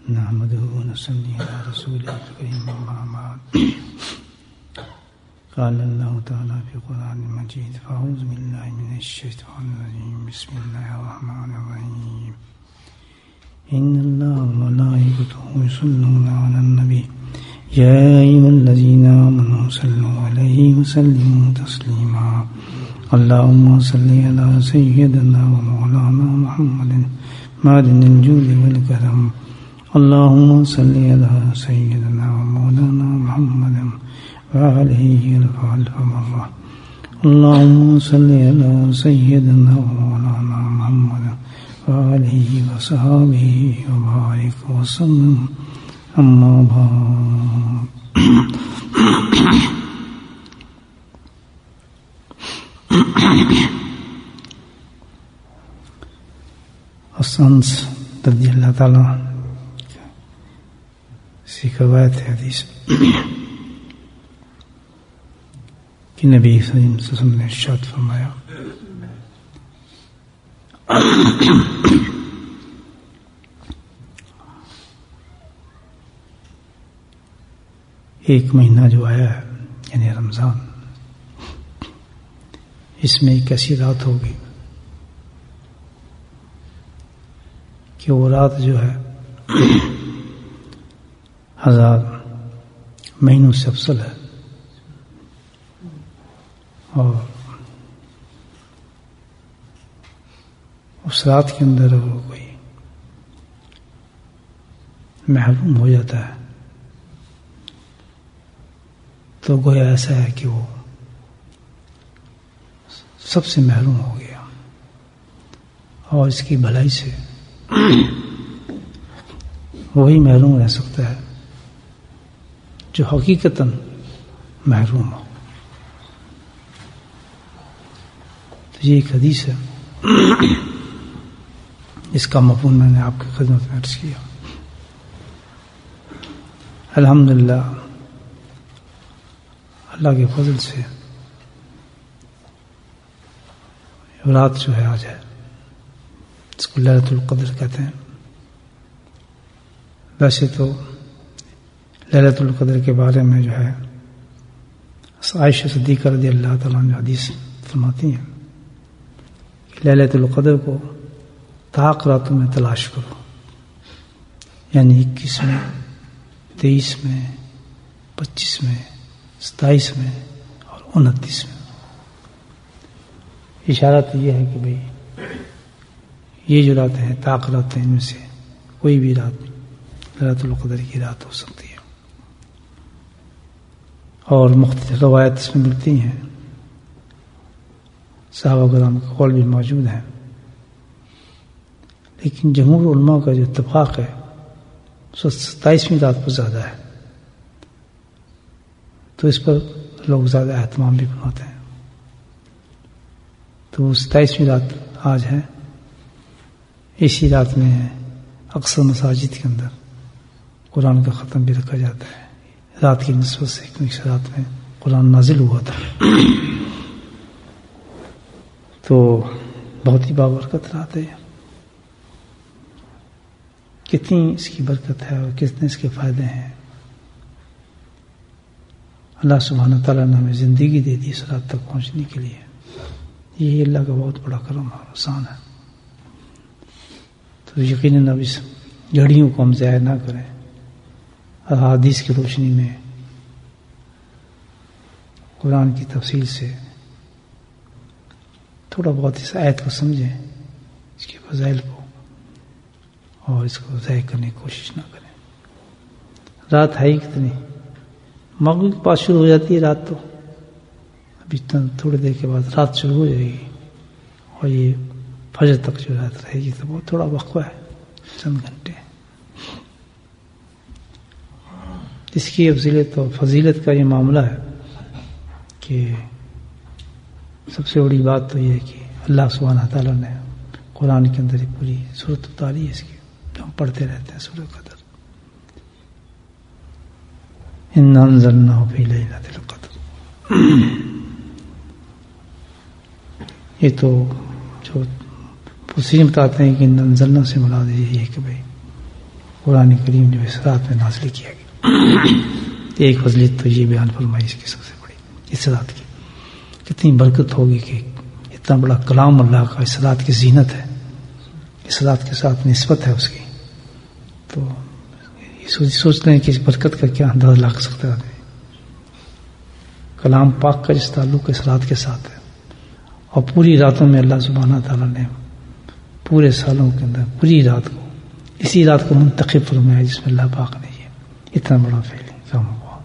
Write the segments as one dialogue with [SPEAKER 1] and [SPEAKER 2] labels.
[SPEAKER 1] نحمده ونصلي على رسوله الكريم أما بعد. قال الله تعالى في القرآن المجيد فأعوذ بالله من الشيطان الرجيم بسم الله الرحمن الرحيم إن الله وملائكته يصلون على النبي يا أيها الذين آمنوا صلوا عليه وسلموا تسليما اللهم صل على سيدنا ومولانا محمد معدن الجود والكرم اللهم صل على سيدنا ومولانا محمد وآله الف مرة اللهم صل على سيدنا ومولانا محمد وآله وصحبه وبارك وسلم أما بعد. حسنس رضی اللہ تعالیٰ سے روایت ہے حدیث کہ نبی صلی اللہ علیہ وسلم نے ارشاد فرمایا ایک مہینہ جو آیا ہے یعنی رمضان، اس میں ایک ایسی رات ہوگی کہ وہ رات جو ہے 1000 مہینوں سے افضل ہے، اور اس رات کے اندر وہ کوئی محروم ہو جاتا ہے تو گویا ایسا ہے کہ وہ سب سے محروم ہو گیا، اور اس کی بھلائی سے وہی محروم رہ سکتا ہے جو حقیقتاً محروم ہو. تو یہ ایک حدیث ہے، اس کا مفہوم میں نے آپ کی خدمت میں عرض کیا. الحمدللہ اللہ کے فضل سے رات جو ہے آج ہے، اس کو لیلۃ القدر کہتے ہیں. ویسے تو لیلۃ القدر کے بارے میں جو ہے عائشہ صدیقہ رضی اللہ تعالیٰ عنہ حدیث فرماتی ہیں کہ لیلۃ القدر کو طاق راتوں میں تلاش کرو، یعنی 21 میں، 23 میں، 25 میں، 27 میں اور 29 میں. اشارہ تو یہ ہے کہ بھئی یہ جو راتیں ہیں طاق راتیں، ان میں سے کوئی بھی رات لیلۃ القدر کی رات ہو سکتی ہے. اور مختلف روایت اس میں ملتی ہیں، صحابہ کرام کا قول بھی موجود ہے، لیکن جمہور علماء کا جو اتفاق ہے 27ویں رات پر زیادہ ہے، تو اس پر لوگ زیادہ اہتمام بھی بناتے ہیں. تو 27ویں رات آج ہے. اسی رات میں اکثر مساجد کے اندر قرآن کا ختم بھی رکھا جاتا ہے، رات کی نسبت سے، کیونکہ اس رات میں قرآن نازل ہوا تھا. تو بہت ہی بابرکت رات ہے. کتنی اس کی برکت ہے اور کتنے اس کے فائدے ہیں. اللہ سبحانہ تعالیٰ نے ہمیں زندگی دے دی اس رات تک پہنچنے کے لیے. یہ اللہ کا بہت بڑا کرم اور احسان ہے. تو یقیناً اب اس گھڑیوں کو ہم ضائع نہ کریں، احادیث کی روشنی میں قرآن کی تفصیل سے تھوڑا بہت اس آیت کو سمجھیں، اس کے فضائل کو، اور اس کو ضائع کرنے کی کوشش نہ کریں. رات ہے ہی کتنی، مغرب کے پاس شروع ہو جاتی ہے رات، تو ابھی تھوڑی دیر کے بعد رات شروع ہو جائے گی، اور یہ فجر تک جو رات رہے گی. تو بہت تھوڑا وقفہ ہے، چند گھنٹے. اس کی افضیلت اور فضیلت کا یہ معاملہ ہے کہ سب سے بڑی بات تو یہ ہے کہ اللہ سبحانہ تعالیٰ نے قرآن کے اندر ایک پوری سورت اتاری ہے اس کی، جو ہم پڑھتے رہتے ہیں، سورۃ القدر. اِنَّا أَنزَلْنَاهُ فِي لَيْلَةِ الْقَدْرِ. یہ تو جو مفسرین بتاتے ہیں کہ انزلنا سے مراد یہ ہے کہ بھائی قرآن کریم جو اس رات میں نازل کیا گیا. ایک فضیلت تو یہ بیان فرمائی اس کی سب سے بڑی اس رات کی کتنی برکت ہوگی کہ اتنا بڑا کلام اللہ کا اس رات کی زینت ہے, اس رات کے ساتھ نسبت ہے اس کی. تو سوچ لیں کہ اس برکت کا کیا اندازہ لگ سکتا ہے. کلام پاک کا جس تعلق اس رات کے ساتھ ہے, اور پوری راتوں میں اللہ سبحانہ تعالیٰ نے پورے سالوں کے اندر پوری رات کو اسی رات کو منتخب فرمایا جس میں اللہ پاک نے یہ اتنا بڑا فعل کام ہوا.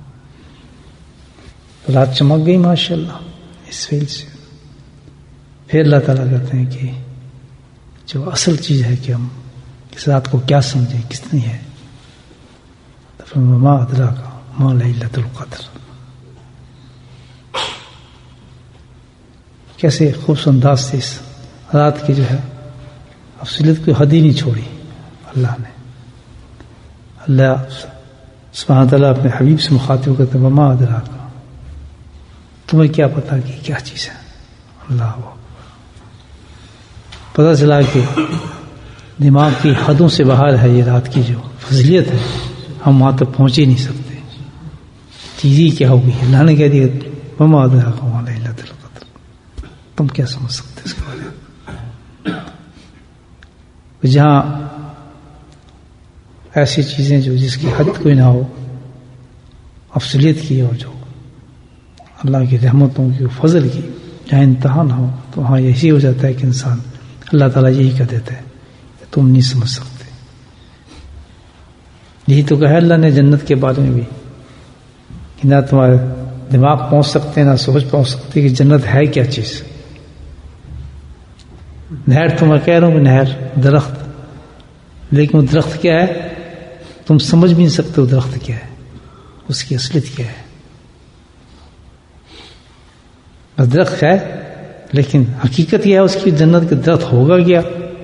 [SPEAKER 1] رات چمک گئی ماشاء اللہ اس فعل سے. پھر اللہ تعالیٰ کہتے ہیں کہ جو اصل چیز ہے کہ ہم اس رات کو کیا سمجھیں کتنی ہے. ما ادراک ما لیلۃ القدر. کیسے خوبصورت انداز سے اس رات کی جو ہے افضلیت کو حد ہی نہیں چھوڑی اللہ نے. اللہ سبحانہ تعالیٰ اپنے حبیب سے مخاطب کرتے ہیں وما ادراک, تمہیں کیا پتا کہ کیا چیز ہے. اللہ پتہ چلا کہ دماغ کی حدوں سے باہر ہے یہ رات کی جو فضیلت ہے, ہم وہاں تک پہنچ ہی نہیں سکتے. چیز ہی کیا ہوگی. اللہ نے کہہ دیا وما ادراک ما لیلۃ القدر, تم کیا سمجھ سکتے اس کے بارے میں. جہاں ایسی چیزیں جو جس کی حد کوئی نہ ہو افضلیت کی, اور جو اللہ کی رحمتوں کی فضل کی جہاں انتہا نہ ہو, تو وہاں یہی ہو جاتا ہے کہ انسان اللہ تعالیٰ یہی کہہ دیتا ہے کہ تم نہیں سمجھ سکتے. یہی تو کہا اللہ نے جنت کے بارے میں بھی کہ نہ تمہارے دماغ پہنچ سکتے نہ سوچ پہنچ سکتے کہ جنت ہے کیا چیز. نہر تو میں کہہ رہا ہوں کہ نہر درخت, لیکن وہ درخت کیا ہے تم سمجھ بھی نہیں سکتے وہ درخت کیا ہے, اس کی اصلیت کیا ہے. بس درخت ہے لیکن حقیقت یہ ہے اس کی جنت کے درخت ہوگا کیا.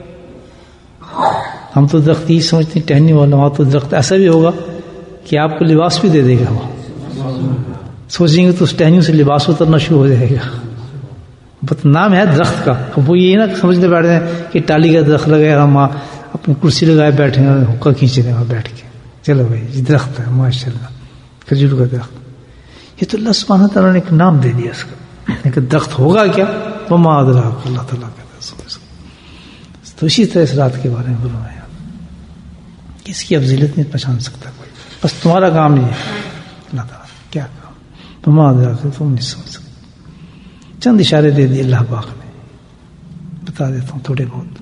[SPEAKER 1] ہم تو درخت ہی سمجھتے ہیں ٹہنی والا, وہاں تو درخت ایسا بھی ہوگا کہ آپ کو لباس بھی دے دے گا. وہ سوچیں گے تو اس ٹہنیوں سے لباس اترنا شروع ہو جائے گا. بس نام ہے درخت کا. وہ یہ نہ سمجھتے بیٹھتے ہیں کہ ٹالی کا درخت لگایا ہم اپنی کرسی لگائے بیٹھے ہیں, حقہ کھینچے وہاں بیٹھ کے. چلو بھائی یہ درخت ہے ماشاء اللہ, کھجور کا درخت. یہ تو اللہ سبحانہ تعالیٰ نے ایک نام دے دیا اس کا, لیکن درخت ہوگا کیا وما ادراک, اللہ تعالیٰ کہتا ہے. تو اسی طرح اس رات کے بارے میں فرمایا کہ اس کی افضلیت نہیں پہچان سکتا کوئی, بس تمہارا کام یہ ہے. اللہ تعالیٰ کیا کام وما ادراک, تم نہیں سمجھ سکتے. چند اشارے دے دیے اللہ پاک نے, بتا دیتا ہوں تھوڑے بہت.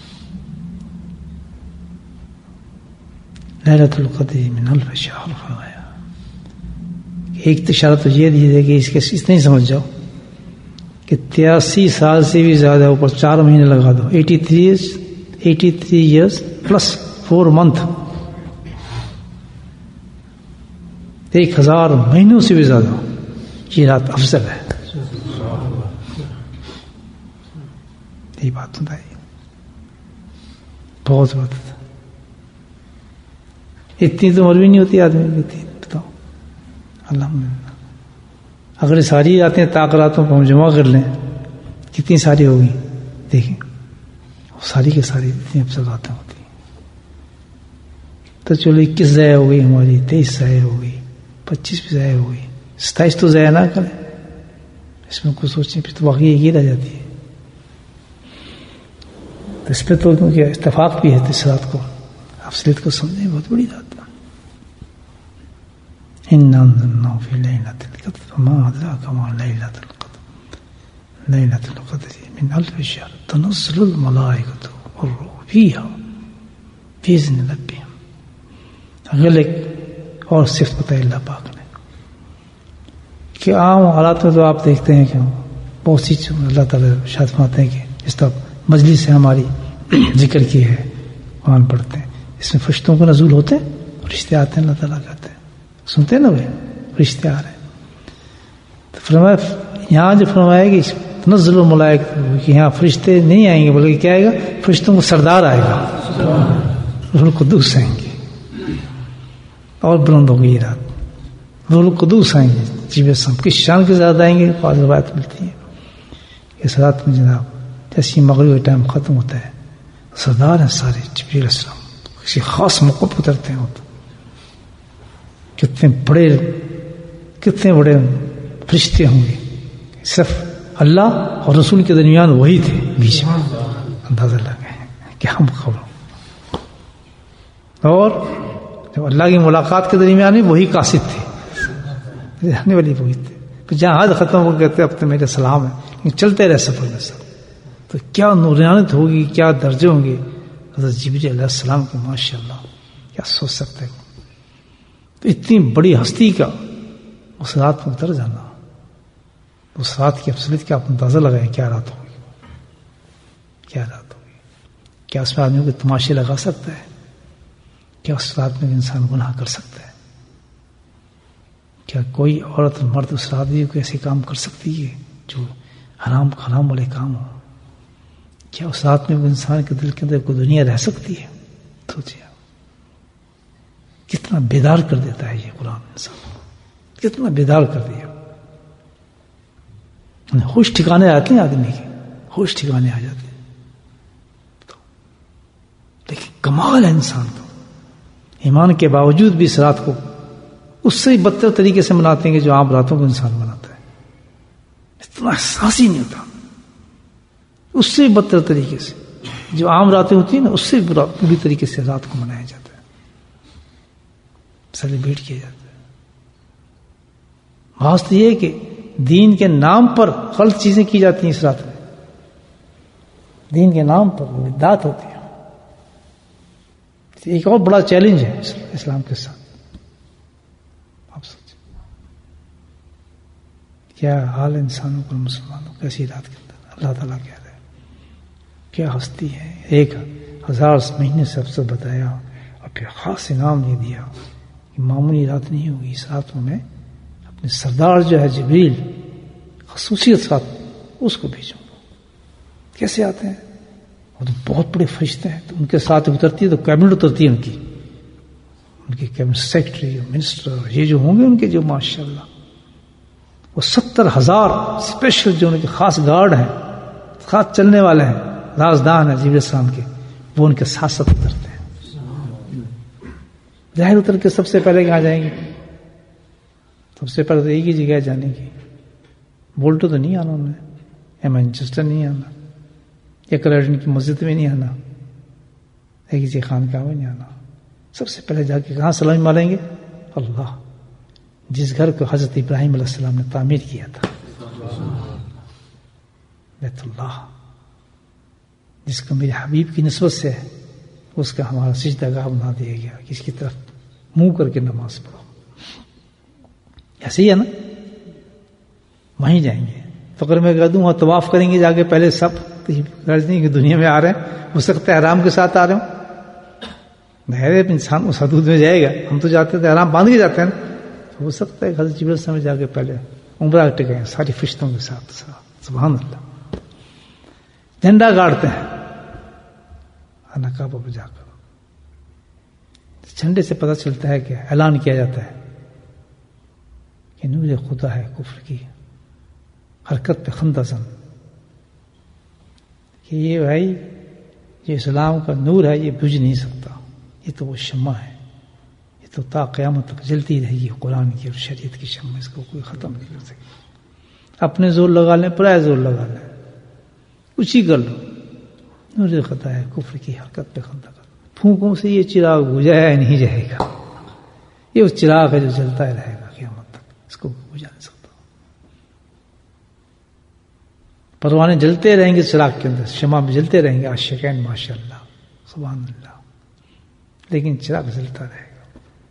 [SPEAKER 1] لیلۃ القدر من الف شہر فرمایا. ایک اشارہ تو یہ دیجیے کہ اس کے اتنا ہی سمجھ جاؤ کہ 83 سال سے بھی زیادہ اوپر 4 مہینے لگا دو. 83 ایئرس پلس 4 منتھ, 1000 مہینوں سے بھی زیادہ یہ رات افضل ہے. یہی بات بتائی, بہت بات. اتنی تو عمر بھی نہیں ہوتی آدمی کی. بتاؤ الحمدللہ, اگر ساری راتیں طاق راتوں کو ہم جمع کر لیں کتنی ساری ہوگی. دیکھیں ساری کے ساری اتنی افضل راتیں ہوتی ہیں. تو چلو 21 ضائع ہو گئی ہماری, 23 ضائع ہو گئی, 25 بھی ضائع ہو گئی, 27 تو ضائع نہ کریں. اس میں کچھ سوچیں پھر تو باقی ایک ہی رہ جاتی ہے. تو اس پہ تو کیونکہ اتفاق بھی ہے اس رات کو افضلیت کو سمجھیں. بہت بڑی رات ہے. اِنَّا أَنزَلْنَاهُ فِي لَيْلَةِ الْقَدْرِ وَمَا أَدْرَاكَ مَا لَيْلَةُ الْقَدْرِ لَيْلَةُ الْقَدْرِ مِنْ أَلْفِ شَهْرٍ تَنَزَّلُ الْمَلَائِكَةُ وَالرُّوحُ فِيهَا بِإِذْنِ رَبِّهِمْ. اگر ایک اور صفت بتائی اللہ پاک نے کہ عام حالات میں تو آپ دیکھتے ہیں کہ بہت سی اللہ تعالیٰ شاید فرماتے ہیں کہ اس طرح مجلس سے ہماری ذکر کی ہے, قرآن پڑھتے ہیں, اس میں فرشتوں کو نزول ہوتے ہیں, فرشتے آتے ہیں, اللہ تعالیٰ کہتے ہیں سنتے ہیں نا بھائی فرشتے آ رہے ہیں. تو فرمایا یہاں جو فرمایا کہ تنزل الملائکہ کہ یہاں فرشتے نہیں آئیں گے بلکہ کیا آئے گا, فرشتوں کو سردار آئے گا, روح القدس آئیں گے. اور بلند ہو گئی رات, روح القدس آئیں گے. جی بس ہم کس شان کے زیادہ آئیں گے, بعض روایت ملتی ہے اس رات میں جناب جیسے مغرب کا ٹائم ختم ہوتا ہے سردار ہیں سارے جبریل السلام کسی خاص موقع پہ اترتے ہیں. تو کتنے بڑے فرشتے ہوں گے. صرف اللہ اور رسول کے درمیان وہی تھے بیچ میں. اندازہ لگائیں کیا خبر. اور جب اللہ کی ملاقات کے درمیان وہی قاصد تھے, رہنے والی وہی تھے. پھر جہاں حد ختم ہو کہتے اب تو میرے سلام ہے, لیکن چلتے رہے سفر میں سب. تو کیا نورانیت ہوگی, کیا درجے ہوں گے حضرت جبریل علیہ السلام کے. ماشاء اللہ کیا سوچ سکتے ہیں. تو اتنی بڑی ہستی کا اس رات میں اتر جانا, اس رات کی افضلیت کا آپ اندازہ لگائیں. کیا رات ہوگی, کیا رات ہوگی. کیا اس میں آدمی کو تماشے لگا سکتا ہے؟ کیا اس رات میں انسان گناہ کر سکتا ہے؟ کیا کوئی عورت مرد اس رات کو ایسے کام کر سکتی ہے جو حرام والے کام ہو؟ کیا اس رات میں انسان کے دل کے اندر کوئی دنیا رہ سکتی ہے؟ سوچیے کتنا بیدار کر دیتا ہے یہ قرآن. انسان کتنا بیدار کر دیا. ہوش ٹھکانے آتے ہیں آدمی کے, ہوش ٹھکانے آ جاتے ہیں. لیکن کمال ہے انسان کو, ایمان کے باوجود بھی اس رات کو اس سے بدتر طریقے سے مناتے ہیں کہ جو عام راتوں کو انسان مناتا ہے. اتنا احساس ہی نہیں ہوتا. اس سے بدتر طریقے سے جو عام راتیں ہوتی ہیں نا, اس سے بری طریقے سے رات کو منایا جاتا ہے, سیلیبریٹ کیا جاتا ہے. بات یہ ہے کہ دین کے نام پر غلط چیزیں کی جاتی ہیں اس رات میں. دین کے نام پر بدعات ہوتی ہیں. ایک اور بڑا چیلنج ہے اسلام کے ساتھ. آپ سوچیں کیا حال انسانوں کو, مسلمانوں کیسی رات کے اندر اللہ تعالیٰ کہہ رہے ہیں کیا ہستی ہے. 1000 مہینے سے افسر بتایا اور پھر خاص انعام یہ دیا کہ معمولی رات نہیں ہوگی. اس رات میں اپنے سردار جو ہے جبریل خصوصیت ساتھ اس کو بھیجوں گا. کیسے آتے ہیں؟ وہ تو بہت بڑے فرشتے ہیں. تو ان کے ساتھ اترتی ہے تو کیبنٹ اترتی ہے ان کی کیبنٹ سیکرٹری منسٹر یہ جو ہوں گے ان کے, جو ماشاء اللہ وہ 70,000 اسپیشل جو ان کے خاص گارڈ ہیں, خاص چلنے والے ہیں, رازدان ہیں جبریل السلام کے, وہ ان کے ساتھ ساتھ اترتے ہیں. ظاہر اتر کے سب سے پہلے کہاں جائیں گے؟ سب سے پہلے تو ایک ہی جگہ جانے کی. بولٹو تو نہیں آنا انہیں, یا مانچسٹر نہیں آنا, یا کلیڈن کی مسجد میں نہیں آنا, ایک ہی خانقاہ میں نہیں آنا. سب سے پہلے جا کے کہاں سلامی ماریں گے؟ اللہ, جس گھر کو حضرت ابراہیم علیہ السلام نے تعمیر کیا تھا, بیت اللہ, جس کو میرے حبیب کی نسبت سے ہے, اس کا ہمارا سجدہ گاہ بنا دیا گیا کہ اس کی طرف منہ کر کے نماز پڑھو. ایسے ہی ہے نا, وہیں جائیں گے. فقر میں کہہ دوں وہاں طواف کریں گے جا کے پہلے سب, غرض نہیں کہ دنیا میں آ رہے ہیں ہو سکتا ہے احرام کے ساتھ آ رہے ہوں. ظاہر انسان اس حدود میں جائے گا, ہم تو جاتے تھے احرام باندھ کے جاتے ہیں نا, ہو سکتا ہے حضرت جبریل سے جا کے پہلے عمرہ ٹکائیں ساری فرشتوں کے ساتھ. سبحان اللہ. جھنڈا گاڑتے ہیں نقاب پہ جا کر, جھنڈے سے پتہ چلتا ہے کہ اعلان کیا جاتا ہے کہ نور خدا ہے کفر کی حرکت پہ خندہ زن, کہ یہ بھائی یہ اسلام کا نور ہے, یہ بجھ نہیں سکتا, یہ تو وہ شمع ہے, یہ تو تا قیامت تک جلتی رہے گی. قرآن کی اور شریعت کی شمع, اس کو کوئی ختم نہیں کر سکے. اپنے زور لگا لیں, پرائے زور لگا لیں, کچھ ہی کر لو, نور خدا ہے کفر کی حرکت پہ خندہ کر. پھونکوں سے یہ چراغ بجھایا نہیں جائے گا, یہ اس چراغ ہے جو جلتا ہی رہے گا قیامت تک, اس کو بجھا نہیں سکتا. پروانے جلتے رہیں گے چراغ کے اندر, شمع میں جلتے رہیں گے عاشقین ماشاء اللہ سبحان اللہ, لیکن چراغ جلتا رہے گا.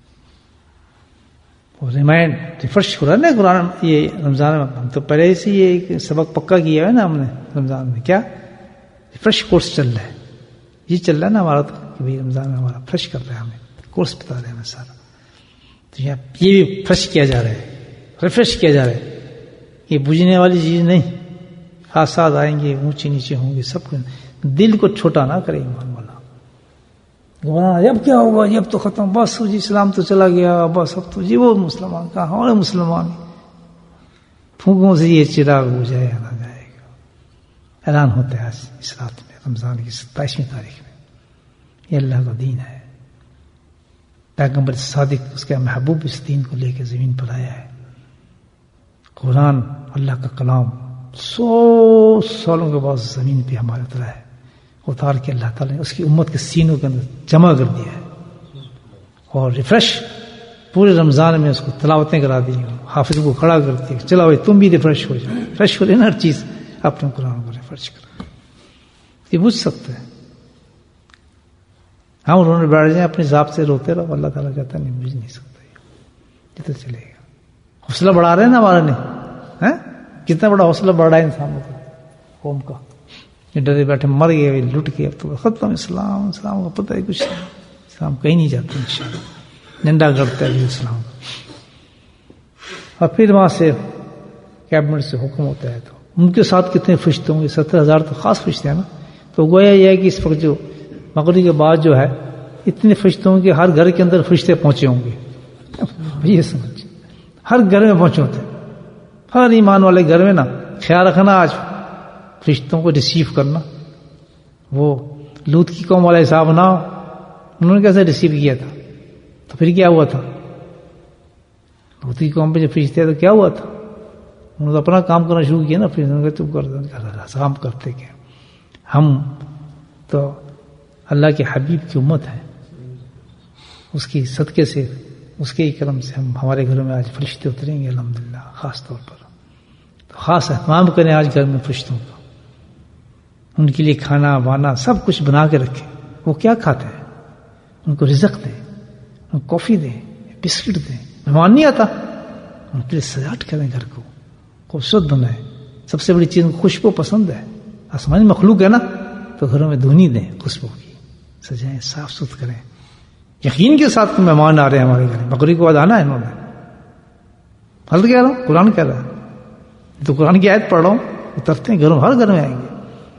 [SPEAKER 1] وہ ریفریش ہو رہا ہے نا قرآن. یہ رمضان میں ہم تو پہلے سے یہ سبق پکا کیا ہے نا ہم نے رمضان میں, کیا ریفریش کورس چل رہا ہے. یہ چل رہا ہے نا ہمارا, تو کہ بھائی رمضان میں ہمارا فریش کر رہے ہیں, ہمیں کورس بتا رہے ہیں ہمیں سارا. تو یہ بھی فریش کیا جا رہا ہے, ریفریش کیا جا رہا ہے. یہ بجھنے والی چیز نہیں, حادثات آئیں گے, اونچی نیچے ہوں گے, سب دل کو چھوٹا نہ کرے ایمان والا. اب کیا ہوگا, اب تو ختم, بس جی اسلام تو چلا گیا, بس اب تو جی وہ مسلمان کہاں, ہمارے مسلمان پھونکوں سے یہ چراغ بجھایا نہ جائے گا. اعلان ہوتا ہے اس رات میں, رمضان کی 27ویں تاریخ میں. یہ اللہ کا دین ہے, پیغمبر صادق اس کا محبوب اس دین کو لے کے زمین پر آیا ہے. قرآن اللہ کا کلام 100 سالوں کے بعد زمین پہ ہمارے اترا ہے. اتار کے اللہ تعالیٰ نے اس کی امت کے سینوں کے اندر جمع کر دیا ہے اور ریفریش پورے رمضان میں اس کو تلاوتیں کرا دی. حافظ کو کھڑا کرتی ہے, چلا بھائی تم بھی ریفریش ہو جاؤ, فریش ہو لینا ہر چیز, اپنے قرآن کو ریفریش کرو. یہ بجھ سکتا ہے. ہم رونے بیٹھ جائیں اپنے ذات سے روتے رہو, اللہ تعالیٰ کہتا نہیں بجھ نہیں سکتا, یہ تو چلے گا. حوصلہ بڑھا رہے ہیں نا ہمارا نے, کتنا بڑا حوصلہ بڑھ رہا ہے انسانوں کا, قوم کا. یہ ڈرے بیٹھے مر گئے, لٹ گئے, اب تو ختم. اسلام کا پتہ ہے کچھ نہیں, اسلام کہیں نہیں جاتا انشاءاللہ, ننڈا کرتا ہے اسلام کا. اور پھر وہاں سے کیبنٹ سے حکم ہوتا ہے تو ان کے ساتھ کتنے فرشتے ہوں گے, 70,000 تو خاص فرشتے ہیں نا. تو گویا یہ ہے کہ اس وقت جو مغرب کے بعد جو ہے اتنے فرشتے ہوں گے, ہر گھر کے اندر فرشتے پہنچے ہوں گے. یہ سمجھ, ہر گھر میں پہنچے ہوتے ہیں, ہر ایمان والے گھر میں نا. خیال رکھنا آج فرشتوں کو ریسیو کرنا, وہ لوط کی قوم والا حساب نہ ہو. انہوں نے کیسے ریسیو کیا تھا, تو پھر کیا ہوا تھا؟ لوط کی قوم پہ جب فرشتے تو کیا ہوا تھا؟ انہوں نے اپنا کام کرنا شروع کیا نا, پھر انہوں نے کہا تم کر ہم کرتے کیا. ہم تو اللہ کے حبیب کی امت ہے, اس کی صدقے سے, اس کے کرم سے ہمارے گھروں میں آج فرشتے اتریں گے الحمدللہ. خاص طور پر تو خاص اہتمام کریں آج گھر میں فرشتوں کا, ان کے لیے کھانا وانا سب کچھ بنا کے رکھیں. وہ کیا کھاتے ہیں, ان کو رزق دیں, ان کو کافی دیں, بسکٹ دیں. مہمان نہیں آتا, ان کے لیے سجاوٹ کریں, گھر کو خوبصورت بنائیں. سب سے بڑی چیز خوشبو پسند ہے, آسمانی مخلوق ہے نا, تو گھروں میں دھونی دیں خوشبو کی, سجائیں, صاف ستھرا کریں. یقین کے ساتھ مہمان آ رہے ہیں ہمارے گھر, بقرعید کے بعد آنا ہے انہوں نے. غلط کہہ رہا ہوں, قرآن کہہ رہا ہے, تو قرآن کی آیت پڑھ رہا ہوں. اترتے ہیں گھروں, ہر گھر میں آئیں گے.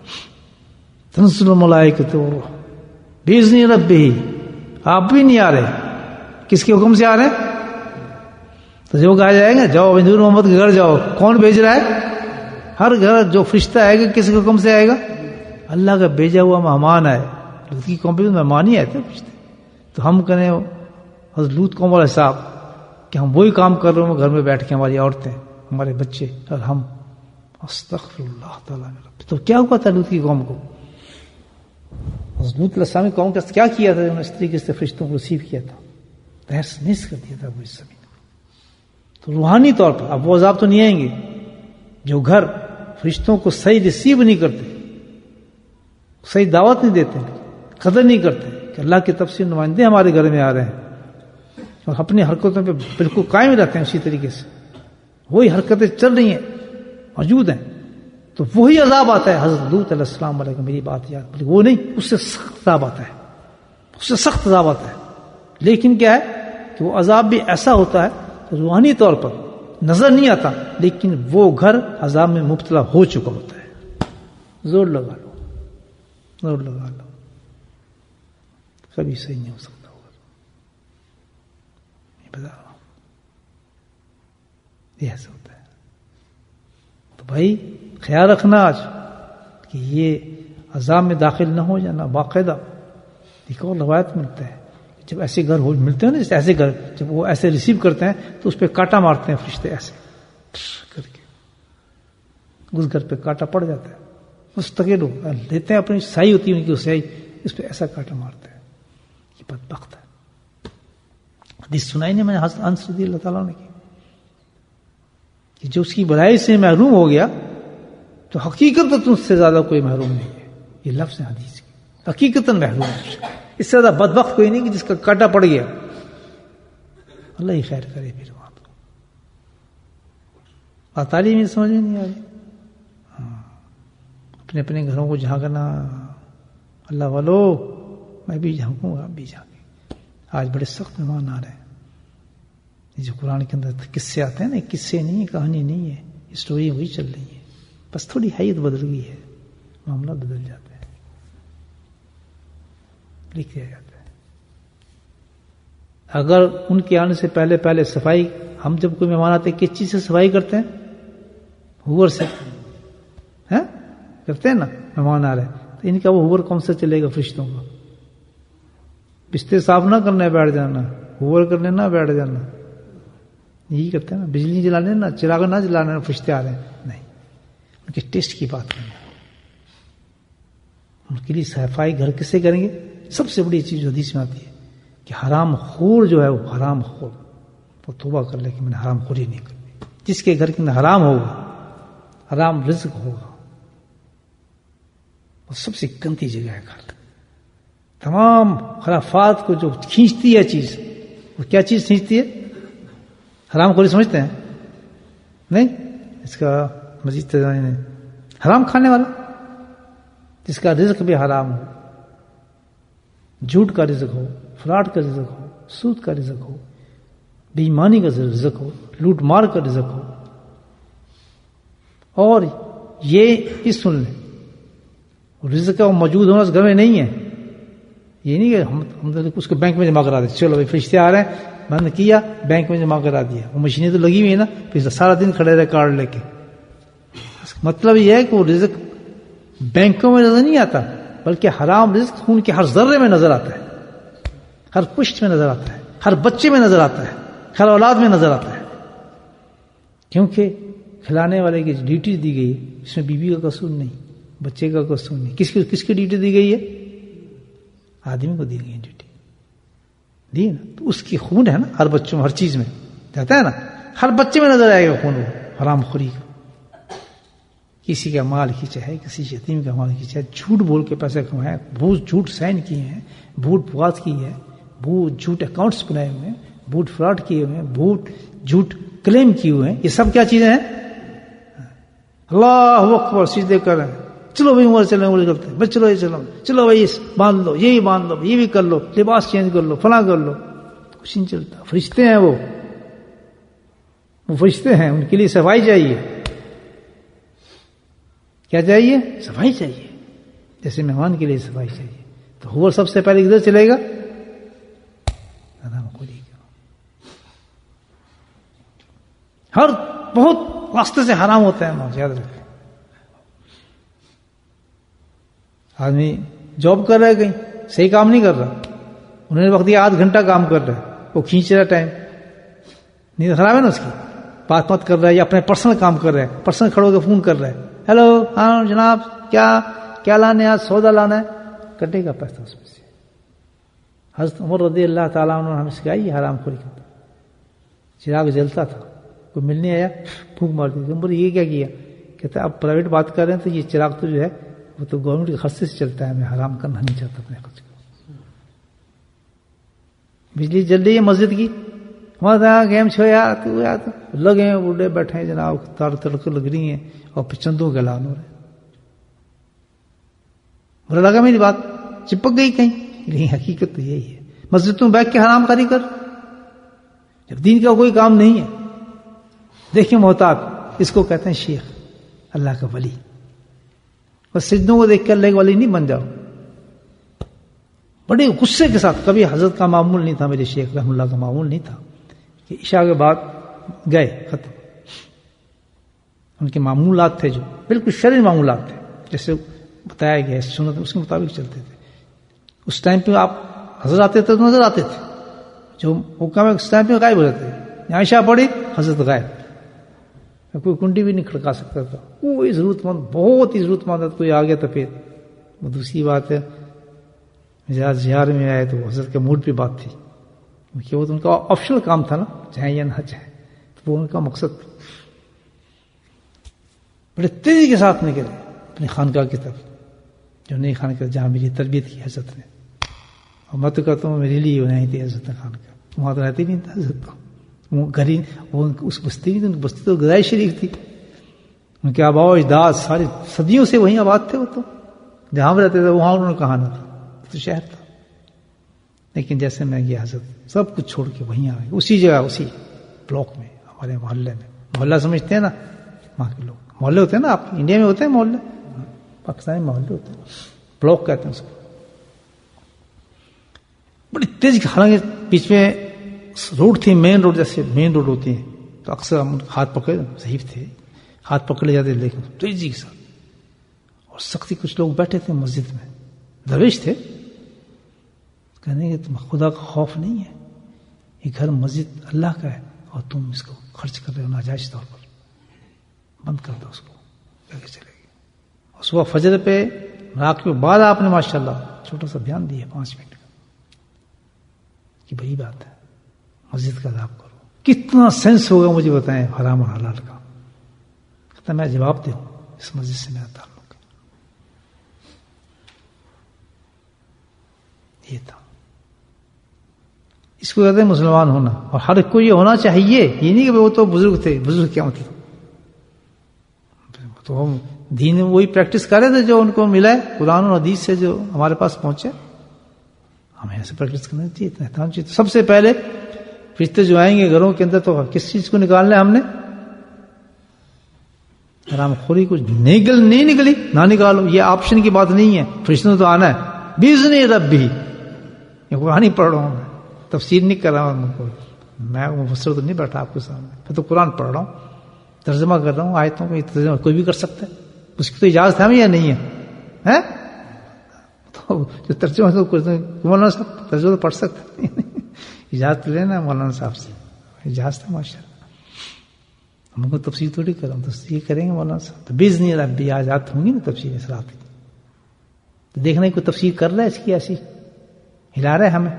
[SPEAKER 1] تنزل الملائکۃ بإذن ربہ. آپ بھی نہیں آ رہے, کس کے حکم سے آ رہے ہیں؟ تو جو کہا جائے گا جاؤ حضور محمد کے گھر جاؤ, کون بھیج رہا ہے؟ ہر گھر جو فرشتہ آئے گا کس کے حکم سے آئے گا؟ اللہ کا بھیجا ہوا مہمان آئے. لوط کی قوم پہ مہمان ہی آئے تھے فرشتے. تو ہم کہیں حضرت لوط قوم والے صاحب کہ ہم وہی کام کر رہے ہوں گھر میں بیٹھ کے, ہماری عورتیں, ہمارے بچے, اور ہم استغفر اللہ تعالیٰ. تو کیا ہوا تھا لوط کی قوم کو؟ حضرت لوط علیہ السلام کی قوم کا کیا کیا تھا؟ انہوں نے اس طریقے سے فرشتوں کو ریسیو کیا تھا, تہس نہس کر دیا تھا وہ اس زمین کو. تو روحانی طور پر اب وہ عذاب تو نہیں آئیں گے جو گھر فرشتوں کو صحیح ریسیو نہیں کرتے, صحیح دعوت نہیں دیتے, قدر نہیں کرتے کہ اللہ کے تفسیر نمائندے ہمارے گھر میں آ رہے ہیں, اور اپنی حرکتوں پہ بالکل قائم رہتے ہیں اسی طریقے سے, وہی حرکتیں چل رہی ہیں, موجود ہیں. تو وہی عذاب آتا ہے. حضرت لوط علیہ السلام علیہ کو میری بات یاد, بلکہ وہ نہیں, اس سے سخت عذاب آتا ہے, اس سے سخت عذاب آتا ہے. لیکن کیا ہے کہ وہ عذاب بھی ایسا ہوتا ہے روحانی طور پر نظر نہیں آتا, لیکن وہ گھر عذاب میں مبتلا ہو چکا ہوتا ہے. زور لگا لو, زور لگا لو, کبھی صحیح نہیں ہو سکتا ہوگا. یہ بتا رہا ہوں, یہ ایسا ہوتا ہے. تو بھائی خیال رکھنا آج کہ یہ عذاب میں داخل نہ ہو جانا. باقاعدہ ایک اور روایت ملتا ہے, جب ایسے گھر ملتے ہیں نا, جیسے ایسے گھر جب وہ ایسے ریسیو کرتے ہیں تو اس پہ کاٹا مارتے ہیں فرشتے ایسے کر کے, اس گھر پہ کاٹا پڑ جاتا ہے. مستقل لیتے ہیں, اپنی سائی ہوتی ہے ان کی سیائی, اس پہ ایسا کاٹا مارتے ہیں. یہ بدبخت ہے. حدیث سنائی نہیں میں نے حضرت انس رضی اللہ تعالیٰ نے کی, کہ جو اس کی بھلائی سے محروم ہو گیا تو حقیقت تم سے زیادہ کوئی محروم نہیں ہے. یہ لفظ ہے حدیث کی, حقیقت محروم ہے. اس سے زیادہ بدبخت کوئی نہیں کہ جس کا کاٹا پڑ گیا. اللہ ہی خیر کرے. پھر وہاں تو تعلیم ہی سمجھ میں نہیں آ رہی. اپنے اپنے گھروں کو جھانکنا, اللہ والو میں بھی جھانکوں گا, آپ بھی جھانکیں. آج بڑے سخت مہمان آ رہے ہیں. یہ جو قرآن کے اندر قصے آتے ہیں نا, قصے نہیں, کہانی نہیں ہے, اسٹوری وہی چل رہی ہے, بس تھوڑی حیت بدل گئی ہے, معاملہ بدل جاتا ہے, لکھ دیا جاتا ہے. اگر ان کے آنے سے پہلے صفائی, ہم جب کوئی مہمان آتے ہیں کس چیز سے صفائی کرتے ہیں؟ ہوور سے کرتے ہیں نا. مہمان آ رہے ہیں تو ان کا وہ ہوور کون سے چلے گا؟ فرشتوں کا. بستر صاف نہ کرنا ہے, بیٹھ جانا, ہوور کر لینا بیٹھ جانا. یہی کرتے ہیں نا, بجلی جلا لینا, چراغ نہ جلانا, فرشتے آ رہے ہیں. نہیں, ان کے ٹیسٹ کی بات کرنا. ان کے لیے صفائی گھر کس سے کریں گے؟ سب سے بڑی چیز جو حدیث میں آتی ہے کہ حرام خور جو ہے وہ حرام خور وہ توبہ کر لے کہ میں نے حرام خوری نہیں کرنی. جس کے گھر کے اندر حرام ہوگا, حرام رزق ہوگا, وہ سب سے گندی جگہ ہے گھر. تمام خرافات کو جو کھینچتی ہے چیز, وہ کیا چیز کھینچتی ہے؟ حرام خوری سمجھتے ہیں نہیں؟ اس کا مزید حرام کھانے والا جس کا رزق بھی حرام ہو, جھوٹ کا رزق ہو, فراڈ کا رزق ہو, سود کا رزق ہو, بے ایمانی کا رزق ہو, لوٹ مار کا رزق ہو. اور یہ اس سن لیں, رزق کا موجود ہونا اس گھر میں نہیں ہے. یہ نہیں کہ ہم اس کو بینک میں جمع کرا دیں, چلو بھائی فرشتے آ رہے ہیں, بند کیا, بینک میں جمع کرا دیا. وہ مشینیں تو لگی ہوئی ہیں نا, پھر سارا دن کھڑے رہے کارڈ لے کے. مطلب یہ ہے کہ وہ رزق بینکوں میں نظر نہیں آتا, بلکہ حرام رزق خون کے ہر ذرے میں نظر آتا ہے, ہر پشت میں نظر آتا ہے, ہر بچے میں نظر آتا ہے, ہر اولاد میں نظر آتا ہے. کیونکہ کھلانے والے کی ڈیوٹی دی گئی ہے, اس میں بیوی کا قصور نہیں, بچے کا قصور نہیں. کس کی ڈیوٹی دی گئی ہے؟ آدمی کو دی گئی ڈیوٹی دی نا. تو اس کی خون ہے نا ہر بچوں میں, ہر چیز میں جاتا ہے نا, ہر بچے میں نظر آئے گا خون وہ حرام خوری کا. کسی کا مال کھینچا ہے, کسی یتیم کا مال کھینچا ہے, جھوٹ بول کے پیسے کمائے, بھوت جھوٹ سائن کیے ہیں, بھوٹ بات کی ہے, بھوت جھوٹ اکاؤنٹس بنائے ہوئے ہیں, بھوٹ فراڈ کیے ہوئے ہیں, بھوٹ جھوٹ کلیم کیے ہوئے ہیں. یہ سب کیا چیزیں ہیں؟ اللہ اکبر, سجدے کر رہے ہیں, چلو بھائی عمر چلو, عمر کرتے ہیں بھائی, چلو یہ چلو بھائی باندھ لو, یہی باندھ لو, یہ بھی کر لو, لباس چینج کر لو, فلاں کر لو. کچھ نہیں چلتا. فرشتے ہیں وہ فرشتے ہیں, ان کے لیے صفائی چاہیے. کیا چاہیے؟ صفائی چاہیے. جیسے مہمان کے لیے صفائی چاہیے. تو ہور سب سے پہلے کدھر چلے گا؟ ہر بہت راستے سے حرام ہوتا ہے, یاد رکھیں. آدمی جاب کر رہا ہے, کہیں صحیح کام نہیں کر رہا, انہوں نے وقت دیا 8 گھنٹہ کام کر رہا ہے, وہ کھینچ رہا ٹائم, نیند خراب ہے نا اس کی, بات مت کر رہا ہے, یا اپنے پرسنل کام کر رہا ہے, پرسنل کھڑے ہو کے فون کر رہا ہے, ہیلو ہاں جناب کیا لانا ہے, آج سودا لانا ہے, کٹے گا پیسہ اس میں سے. حضرت عمر رضی اللہ تعالیٰ عنہ نے ہمیں سکھائی حرام خوری کرتا. چراغ جلتا تھا, کوئی ملنے آیا, پھونک مار دی. عمر یہ کیا کیا؟ کہتا ہے اب پرائیویٹ بات کر رہے ہیں تو یہ چراغ تو جو ہے وہ تو گورنمنٹ کے خرچے سے چلتا ہے, میں حرام کرنا نہیں چاہتا اپنے خرچ کو. بجلی جل رہی ہے مسجد کی, وہاں گیم چھویا تو لگے ہیں بوڑھے بیٹھے ہیں جناب, تار تڑک لگ رہی ہیں اور چندوں کے اعلان ہو رہے ہیں. برا لگا میری بات, چپک گئی کہیں. لیکن حقیقت تو یہی ہے, مسجد میں بیٹھ کے حرام کاری کر, جب دین کا کوئی کام نہیں ہے. دیکھیں محتاط, اس کو کہتے ہیں شیخ, اللہ کا ولی. بس سجدوں کو دیکھ کر اللہ کا ولی نہیں بن جاؤ. بڑے غصے کے ساتھ, کبھی حضرت کا معمول نہیں تھا, میرے شیخ رحم اللہ کا معمول نہیں تھا کہ عشاء کے بعد گئے ختم. ان کے معمولات تھے جو بالکل شرعی معمولات تھے, جیسے بتایا گیا ہے سنت, اس کے مطابق چلتے تھے. اس ٹائم پہ آپ حضرت آتے تھے تو نظر آتے تھے, جو حکام ہے اس ٹائم پہ غائب ہو جاتے تھے. عائشہ پڑھی, حضرت غائب, کوئی کنڈی بھی نہیں کھڑکا سکتا تھا. کوئی ضرورت مند, بہت ہی ضرورت مند, کوئی آ گیا تو پھر وہ دوسری بات ہے. زیار میں آئے تو حضرت کے موڈ پہ بات تھی, کیونکہ وہ تو ان کا آپشنل کام تھا نا, چاہے یا نہ چاہے, تو وہ ان کا مقصد تھا. بڑے تیزی کے ساتھ نکلے اپنی خانقاہ کی طرف, جو نئی خانقاہ جہاں میری تربیت کی حضرت نے. اور میں تو کہتا ہوں میرے لیے نہیں تھی حضرت خانقاہ, وہاں تو رہتی نہیں تھا حضرت. وہ گھر ہی, وہ اس بستی نہیں تھی, بستی تو غذائی شریف تھی. ان کے آباء و اجداد ساری صدیوں سے وہیں آباد تھے. وہ تو جہاں رہتے تھے وہاں انہوں نے کہا نہ تھا, تو شہر تھا. لیکن جیسے میں گیا حضرت سب کچھ چھوڑ کے وہیں آ گئے, اسی جگہ, اسی بلاک میں, ہمارے محلے میں. محلہ سمجھتے ہیں نا وہاں کے لوگ, محلے ہوتے ہیں نا, آپ انڈیا میں ہوتے ہیں محلے, پاکستانی محلے ہوتے ہیں, بلاک کہتے ہیں اس کو. بڑی تیز, حالانکہ بیچ میں روڈ تھی, مین روڈ, جیسے مین روڈ ہوتی ہے تو اکثر ہم ہاتھ پکڑے, ضعیف تھے, ہاتھ پکڑے جاتے, لیکن تیزی کے ساتھ. اور سختی, کچھ لوگ بیٹھے تھے مسجد میں, درویش تھے, کہنے کہ تم خدا کا خوف نہیں ہے, یہ گھر مسجد اللہ کا ہے اور تم اس کو خرچ کر رہے ہو ناجائز طور پر، بند کر دو اس کو، لگے چلے گی. اور صبح فجر پہ رات کے بعد آپ نے ماشاءاللہ چھوٹا سا بیان دیا 5 منٹ کا کہ بڑی بات ہے، مسجد کا عذاب کرو. کتنا سینس ہوگا مجھے بتائیں حرام اور حلال کا. کہتا میں جواب دوں اس مسجد سے میرا تعلق ہے. یہ تھا، اس کو کہتے ہیں مسلمان ہونا. اور ہر ایک کو یہ ہونا چاہیے، یہ نہیں کہ وہ تو بزرگ تھے، بزرگ کیا مطلب، تو ہم دین وہی پریکٹس کر رہے تھے جو ان کو ملا ہے قرآن اور حدیث سے، جو ہمارے پاس پہنچے. ہمیں ایسے پریکٹس کرنا چاہیے، اتنا احترام چاہیے. سب سے پہلے فرشتے جو آئیں گے گھروں کے اندر تو کس چیز کو نکالنا ہے ہم نے؟ حرام خوری کو نہیں نکلی نہ نکالو، یہ آپشن کی بات نہیں ہے. فرشتوں تو آنا ہے باذن ربی. یہ قرآن ہی پڑھ رہا ہوں، میں تفسیر نہیں کر رہا ہوں، میں مفسر تو نہیں بیٹھا آپ کے سامنے، میں تو قرآن پڑھ رہا ہوں، ترجمہ کر رہا ہوں آیتوں کا. ترجمہ کوئی بھی کر سکتا ہے، اس کی تو اجازت ہے یا نہیں ہے؟ تو جو ترجمہ مولانا صاحب ترجمہ تو پڑھ سکتے ہیں، اجازت لینا مولانا صاحب سے، اجازت ہے ماشاء اللہ. ہم کو تفسیر تھوڑی کر رہا ہوں، تفسیر کریں گے مولانا صاحب تو باذن ربی آزاد ہوں گی نا تفسیر اس رات کی. تو دیکھنا کوئی تفسیر کر رہا ہے اس کی، ایسی ہلا رہا ہے ہمیں.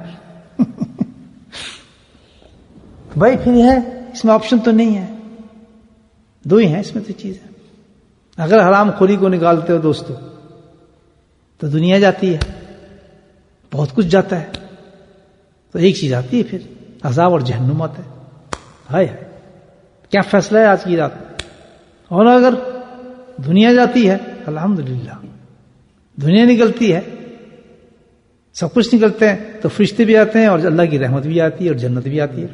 [SPEAKER 1] بھائی پھر ہے اس میں آپشن تو نہیں ہے، دو ہی ہیں اس میں تو چیزیں. اگر حرام خوری کو نکالتے ہو دوستو تو دنیا جاتی ہے، بہت کچھ جاتا ہے. تو ایک چیز آتی ہے پھر عذاب اور جہنم آتا ہے. ہائے ہائے کیا فیصلہ ہے آج کی رات. اور اگر دنیا جاتی ہے الحمدللہ، دنیا نکلتی ہے، سب کچھ نکلتے ہیں، تو فرشتے بھی آتے ہیں اور اللہ کی رحمت بھی آتی ہے اور جنت بھی آتی ہے.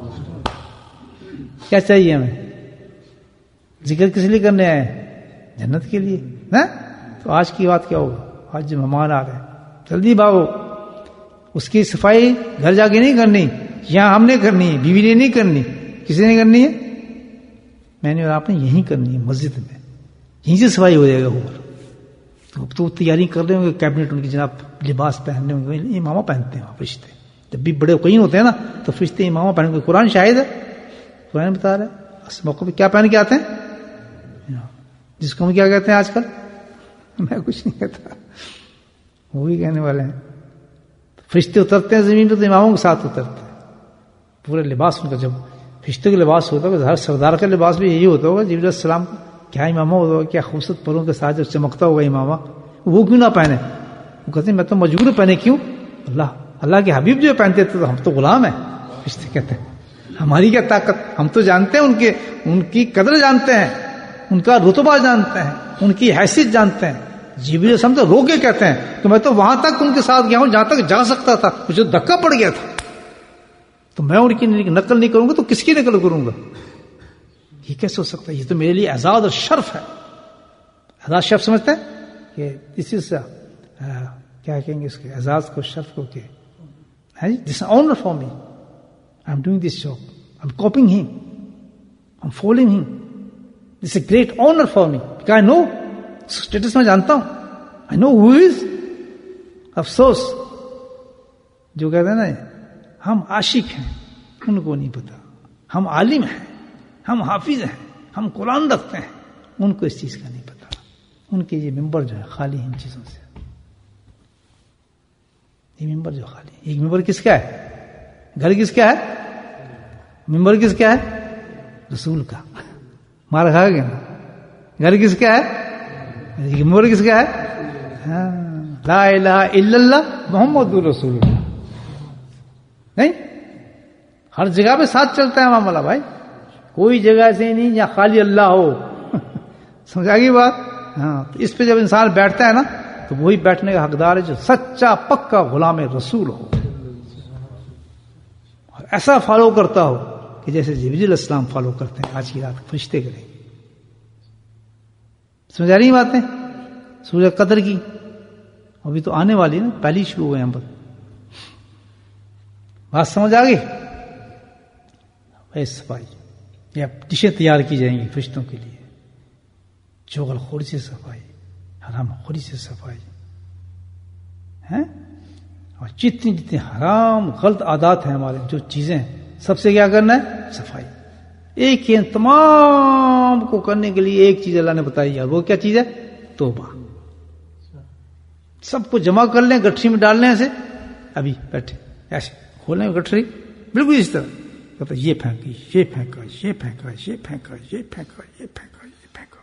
[SPEAKER 1] کیا چاہیے ہمیں؟ ذکر کس لیے کرنے آئے ہیں؟ جنت کے لیے نا. تو آج کی بات کیا ہوگا؟ آج جو مہمان آ رہے ہیں جلدی بھاگو. اس کی صفائی گھر جا کے نہیں کرنی، یہاں ہم نے کرنی ہے، بیوی نے نہیں کرنی، کسی نے کرنی ہے؟ میں نے اور آپ نے یہیں کرنی ہے مسجد میں، یہیں سے صفائی ہو جائے گا اوپر. تو تیاری کر رہے ہوں گے کیبنٹ ان کی، جناب لباس پہننے ہوں گے، امامہ پہنتے ہیں فرشتے. جب بھی بڑے قین ہوتے ہیں نا تو فرشتے امامہ پہن کے، قرآن شاہد ہے، قرآن بتا رہا ہے اس موقع پہ کیا پہن کے آتے ہیں، جس کو ہم کیا کہتے ہیں آج کل، میں کچھ نہیں کہتا، وہی کہنے والے ہیں. فرشتے اترتے ہیں زمین پہ تو اماموں کے ساتھ اترتے ہیں، پورے لباس ان کا. جب فرشتوں کا لباس ہوتا ہے، ہر سردار کا لباس بھی یہی ہوتا ہوگا. جبریل السلام کیا امامہ ہوتا ہوگا، کیا خوبصورت پروں کے ساتھ جو چمکتا ہوگا امامہ، وہ کیوں نہ پہنے؟ وہ کہتے ہیں میں تو مجبور پہنے. کیوں؟ اللہ کے حبیب جو پہنتے تھے تو ہم تو غلام ہیں. فرشتے کہتے ہیں ہماری کیا طاقت، ہم تو جانتے ہیں ان کی قدر جانتے ہیں، ان کا رتبہ جانتے ہیں، ان کی حیثیت جانتے ہیں. جبریل السلام تو رو کے کہتے ہیں کہ میں تو وہاں تک ان کے ساتھ گیا ہوں جہاں تک جا سکتا تھا، مجھے دھکا پڑ گیا تھا، تو میں ان کی نقل نہیں کروں گا تو کس کی نقل کروں گا؟ یہ کیسے ہو سکتا ہے؟ یہ تو میرے لیے اعزاز اور شرف ہے. اعزاز شرف سمجھتے ہیں کہ اسی سے کیا کہیں گے اس کے اعزاز کو، شرف کو، کہ this honour for me, I am doing this job, I am coping him, I am following him, this a great honour for me because I know status میں جانتا ہوں، آئی نو ہو از. افسوس جو کہتے ہیں نا ہم عاشق ہیں ان کو نہیں پتا، ہم عالم ہیں، ہم حافظ ہیں، ہم قرآن رکھتے ہیں، ان کو اس چیز کا نہیں پتا. ان کے یہ ممبر جو ہے خالی ان چیزوں سے، یہ ممبر جو خالی. ایک ممبر کس کا ہے؟ گھر کس کا ہے؟ ممبر کس کا ہے؟ رسول کا. مار کھا گیا. گھر کس کا ہے؟ ممبر کس کا ہے؟ لا الہ الا اللہ محمد رسول اللہ. نہیں، ہر جگہ پہ ساتھ چلتا ہے معاملہ بھائی. کوئی جگہ ایسے نہیں جہاں خالی اللہ ہو. سمجھا گئی بات؟ ہاں. تو اس پہ جب انسان بیٹھتا ہے نا تو وہی بیٹھنے کا حقدار ہے جو سچا پکا غلام رسول ہو، اور ایسا فالو کرتا ہو کہ جیسے جبریل السلام فالو کرتے ہیں. آج کی رات فرشتے کریں. سمجھا رہی باتیں؟ سورہ قدر کی ابھی تو آنے والی ہے نا، پہلی شروع ہوئے ہم پر. بات سمجھ آ گئی؟ صفائی یا ڈشیں تیار کی جائیں گی فرشتوں کے لیے. چغل خوری سے صفائی، حرام خوری سے صفائی ہیں، اور جتنی حرام غلط عادات ہیں ہمارے، جو چیزیں سب سے کیا کرنا ہے؟ صفائی. ایک ہی تمام کو کرنے کے لیے ایک چیز اللہ نے بتائی ہے، وہ کیا چیز ہے؟ توبہ. سب کو جمع کر لیں، گٹھری میں ڈال لیں، ایسے ابھی بیٹھے ایسے کھولیں گٹھری بالکل اس طرح، کہتا یہ پھینکا، یہ پھینکا، یہ پھینکا، یہ پھینکا، یہ پھینکا، یہ پھینکا، یہ پھینکا.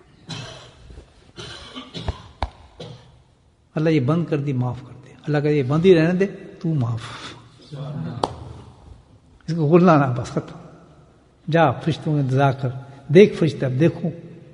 [SPEAKER 1] اللہ یہ بند کر دی، معاف کر دے. اللہ کہ یہ بند ہی رہنے دے، تو معاف، اس کو کھولنا نہ، بس ختم. جا فرشتوں کا انتظار کر، دیکھ فرشتے. اب دیکھو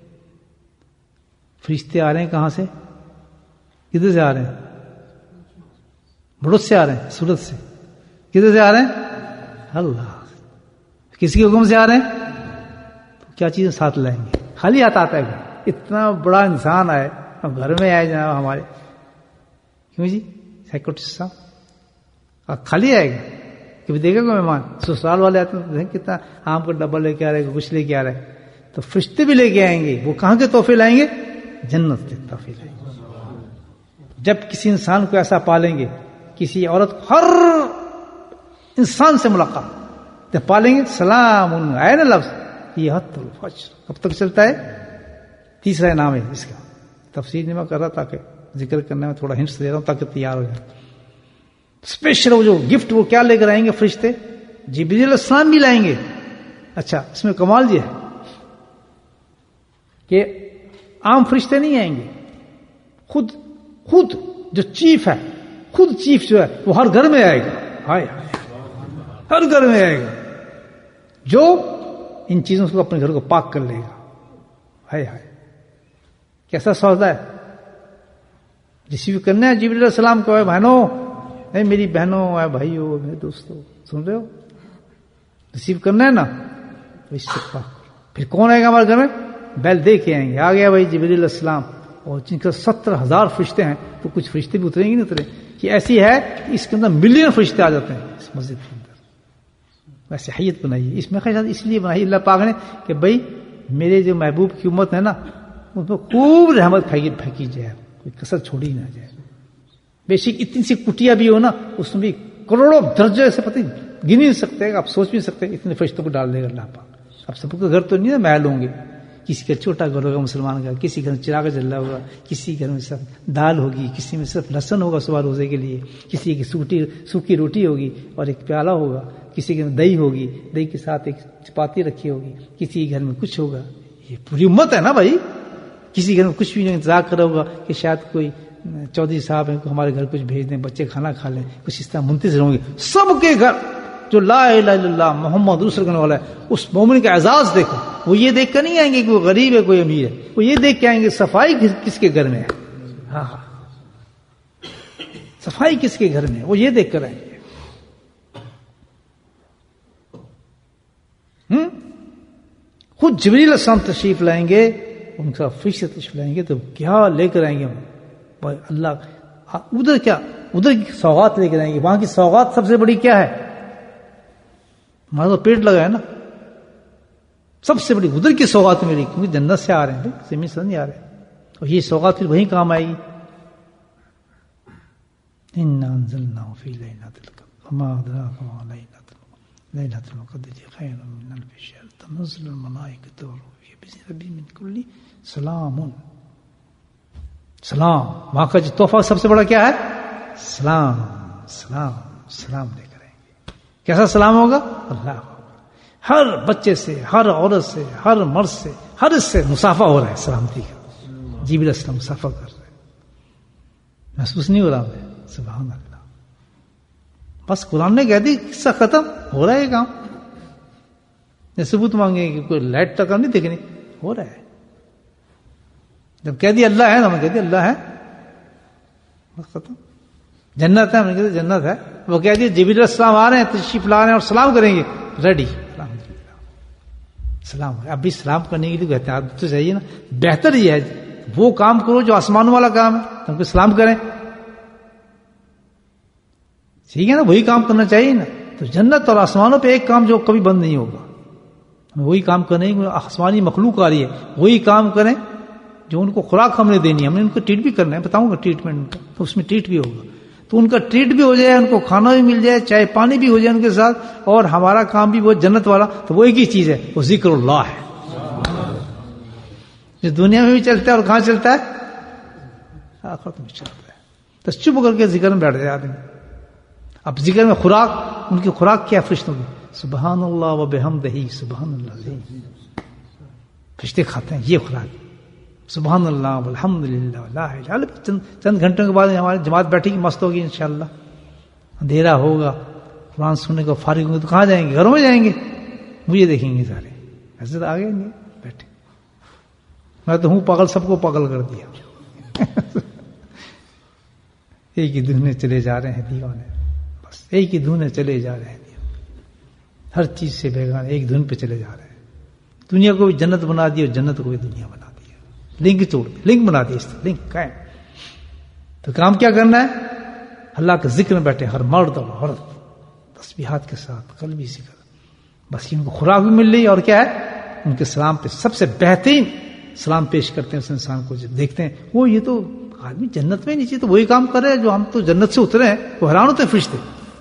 [SPEAKER 1] فرشتے آ رہے ہیں کہاں سے؟ کدھر سے آ رہے ہیں؟ بڑوت سے آ رہے ہیں، سورت سے. کدھر سے آ رہے ہیں؟ اللہ. کسی کے حکم سے آ رہے ہیں؟ تو کیا چیزیں ساتھ لائیں گے؟ خالی ہاتھ آتا ہے. اتنا بڑا انسان آئے، اب گھر میں آئے جناب ہمارے، کیوں جی سیکورٹسٹ صاحب خالی آئے گا؟ کبھی دیکھے گا مہمان؟ سسرال والے آتے ہیں کتنا آم کا ڈبہ لے کے آ رہے، کچھ لے کے آ رہے. تو فرشتے بھی لے کے آئیں گے. وہ کہاں کے تحفے لائیں گے؟ جنت کے تحفے لائیں گے. جب کسی انسان کو ایسا پالیں گے، کسی عورت کو، ہر انسان سے ملاقات جب پالیں گے، سلام آئے نا لفظ، یہ حت الفجر کب تک چلتا ہے؟ تیسرا نام ہے اس کا. تفسیر نہیں میں کر رہا تاکہ ذکر کرنے میں تھوڑا ہنٹس دے رہا ہوں تاکہ تیار ہو جائے. اسپیشل وہ جو گفٹ وہ کیا لے کر آئیں گے فرشتے؟ جبریل علیہ السلام بھی لائیں گے. اچھا اس میں کمال یہ ہے کہ عام فرشتے نہیں آئیں گے، خود جو چیف ہے، خود چیف جو ہے وہ ہر گھر میں آئے گا. ہائے ہر گھر میں آئے گا، جو ان چیزوں سے اپنے گھر کو پاک کر لے گا. ہائے ہائے کیسا سودا ہے. ریسیو کرنا ہے جبریل علیہ السلام کو. ہے بہنوں، اے میری بہنوں، اے بھائیوں، میرے دوستوں، سن رہے ہو؟ ریسیو کرنا ہے نا، تو اس سے پاک کرو. پھر کون آئے گا ہمارے گھر میں؟ بیل دے کے آئیں گے. آ گیا بھائی جبریل علیہ السلام. اور جن کا 70,000 فرشتے ہیں تو کچھ فرشتے بھی اتریں گے نہیں اترے. یہ ایسی ہے کہ اس کے اندر ملین فرشتے آ جاتے ہیں اس مسجد کے اندر. ویسے حیت بنائی ہے اس میں، خیال اس لیے بنائی اللہ پاک نے کہ بھائی میرے جو محبوب کی امت ہے نا، اس میں خوب رحمت پھینکی جائے، کوئی کسر چھوڑی نہ جائے. بے شک اتنی سی کٹیا بھی ہو نا، اس میں بھی کروڑوں درجے سے پتہ گن نہیں سکتے، آپ سوچ بھی سکتے اتنے فرشتوں کو ڈال دے گا اللہ پاک. اب سب کے گھر تو نہیں نا محل ہوں گے. کسی کا چھوٹا گھر ہوگا مسلمان کا، کسی گھر میں چراغ جل رہا ہوگا، کسی گھر میں صرف دال ہوگی، کسی میں صرف لہسن ہوگا صبح روزے کے لیے، کسی کی سوکھی روٹی ہوگی اور ایک پیالہ ہوگا، کسی کے گھر میں دہی ہوگی، دہی کے ساتھ ایک چپاتی رکھی ہوگی، کسی کے گھر میں کچھ ہوگا. یہ پوری امت ہے نا بھائی. کسی گھر میں کچھ بھی نہیں، انتظار کر رہا ہوگا کہ شاید کوئی چودھری صاحب ہیں ہمارے گھر کچھ بھیج دیں، بچے کھانا کھا لیں، کچھ اس طرح منتظر ہوں گے. سب کے گھر جو لا الہ الا اللہ محمد رسول کرنے والا ہے، اس مومن کا اعزاز دیکھو. وہ یہ دیکھ کر نہیں آئیں گے کہ وہ غریب ہے کوئی امیر ہے، وہ یہ دیکھ کے آئیں گے صفائی کس کے گھر میں ہے. ہاں صفائی کس کے گھر میں ہے، وہ یہ دیکھ کر آئیں گے. خود جبریل علیہ السلام تشریف لائیں گے، ان کا فرشتے تشریف لائیں گے تو کیا لے کر آئیں گے اللہ. ادھر کیا، ادھر کی سوغات لے کر آئیں گے. وہاں کی سوغات سب سے بڑی کیا ہے؟ ہمارا تو پیٹ لگا ہے نا. سب سے بڑی ادھر کی سوغات میری، کیونکہ جنت سے آ رہے ہیں، زمین سے نہیں آ رہے. اور یہ سوغات پھر وہیں کام آئے گی. اِنَّا أَنزَلْنَاهُ فِي لَيْلَةِ الْقَدْرِ وَمَا أَدْرَاكَ مَا لَيْلَةُ الْقَدْرِ خَيْرٌ مِّنْ أَلْفِ شَهْرٍ تَنَزَّلُ الْمَلَائِكَةُ وَالرُّوحُ فِيهَا بِإِذْنِ رَبِّهِم مِّن كُلِّ سَلَامٌ. سلام وہاں کا جو تحفہ سب سے بڑا کیا ہے؟ سلام. سلام سلام لے کر آئیں گے. کیسا سلام ہوگا؟ اللہ ہوگا. ہر بچے سے، ہر عورت سے، ہر مرد سے، ہر اس سے مسافہ ہو رہا ہے سلامتی کا. جبریل علیہ السلام مسافہ کر رہے ہیں. محسوس نہیں ہو رہا ہے؟ سبحان اللہ. بس قرآن نے کہہ دی قصہ ختم، ہو رہا ہے یہ کام. ثبوت مانگے کہ کوئی لائٹ تک نہیں دیکھنی، ہو رہا ہے. جب کہہ دیا اللہ ہے تو ہم نے کہہ دیا اللہ ہے، بس ختم. جنت ہے، ہم نے کہہ دیا جنت ہے. وہ کہہ دیا جبریل علیہ السلام آ رہے ہیں، تشریف لا رہے ہیں اور سلام کریں گے، ریڈی. سلام. اب بھی سلام کرنے کے لیے احتیاط تو چاہیے نا. بہتر یہ ہے وہ کام کرو جو آسمانوں والا کام ہے، ہم کو سلام کریں. ٹھیک ہے نا، وہی کام کرنا چاہیے نا. تو جنت اور آسمانوں پہ ایک کام جو کبھی بند نہیں ہوگا، وہی کام کریں. آسمانی مخلوق آ رہی ہے، وہی کام کریں جو ان کو خوراک ہم نے دینی ہے. ہم نے ان کو ٹریٹ بھی کرنا ہے، بتاؤں گا ٹریٹمنٹ کا، تو اس میں ٹریٹ بھی ہوگا. تو ان کا ٹریٹ بھی ہو جائے, ان کو کھانا بھی مل جائے, چائے پانی بھی ہو جائے ان کے ساتھ, اور ہمارا کام بھی وہ جنت والا, تو وہ ایک ہی چیز ہے, وہ ذکر اللہ ہے, جو دنیا میں بھی چلتا ہے اور کہاں چلتا ہے, آخرت میں چلتا ہے. تو چپ کر کے ذکر میں بیٹھ جائے آدمی. اب ذکر میں خوراک, ان کی خوراک کیا فرشتوں کی, سبحان اللہ و بحمدہ سبحان اللہ, فرشتے کھاتے ہیں یہ خوراک, سبحان اللہ والحمد للہ لا الہ الا اللہ. چند گھنٹوں کے بعد ہماری جماعت بیٹھے گی, مست ہوگی انشاءاللہ, اندھیرا ہوگا, قرآن سننے کو فارغ ہوں گے تو کہاں جائیں گے, گھروں میں جائیں گے, مجھے دیکھیں گے سارے, ایسے تو آگے نہیں بیٹھے, میں تو ہوں پاگل, سب کو پاگل کر دیا. ایک ہی دھن میں چلے جا رہے ہیں دیوانے, بس ایک ہی دھن میں چلے جا رہے ہیں, ہر چیز سے بیگانے ایک دھن پہ چلے جا رہے ہیں. دنیا کو بھی جنت بنا دی اور جنت کو بھی دنیا بنا دیا, لنک توڑ, لنک بنا دیا, اس طرح لنک قائم. تو کام کیا کرنا ہے, اللہ کے ذکر میں بیٹھے ہر مرد اور عورت, تسبیحات کے ساتھ قلبی ذکر, بس ان کو خوراک بھی مل رہی ہے, اور کیا ہے, ان کے سلام پہ سب سے بہترین سلام پیش کرتے ہیں اس انسان کو. جب دیکھتے ہیں وہ یہ تو آدمی جنت میں نیچے تو وہی کام کر رہے ہیں جو ہم تو جنت سے اترے ہیں, وہ حیران ہوتے ہیں فرشتے,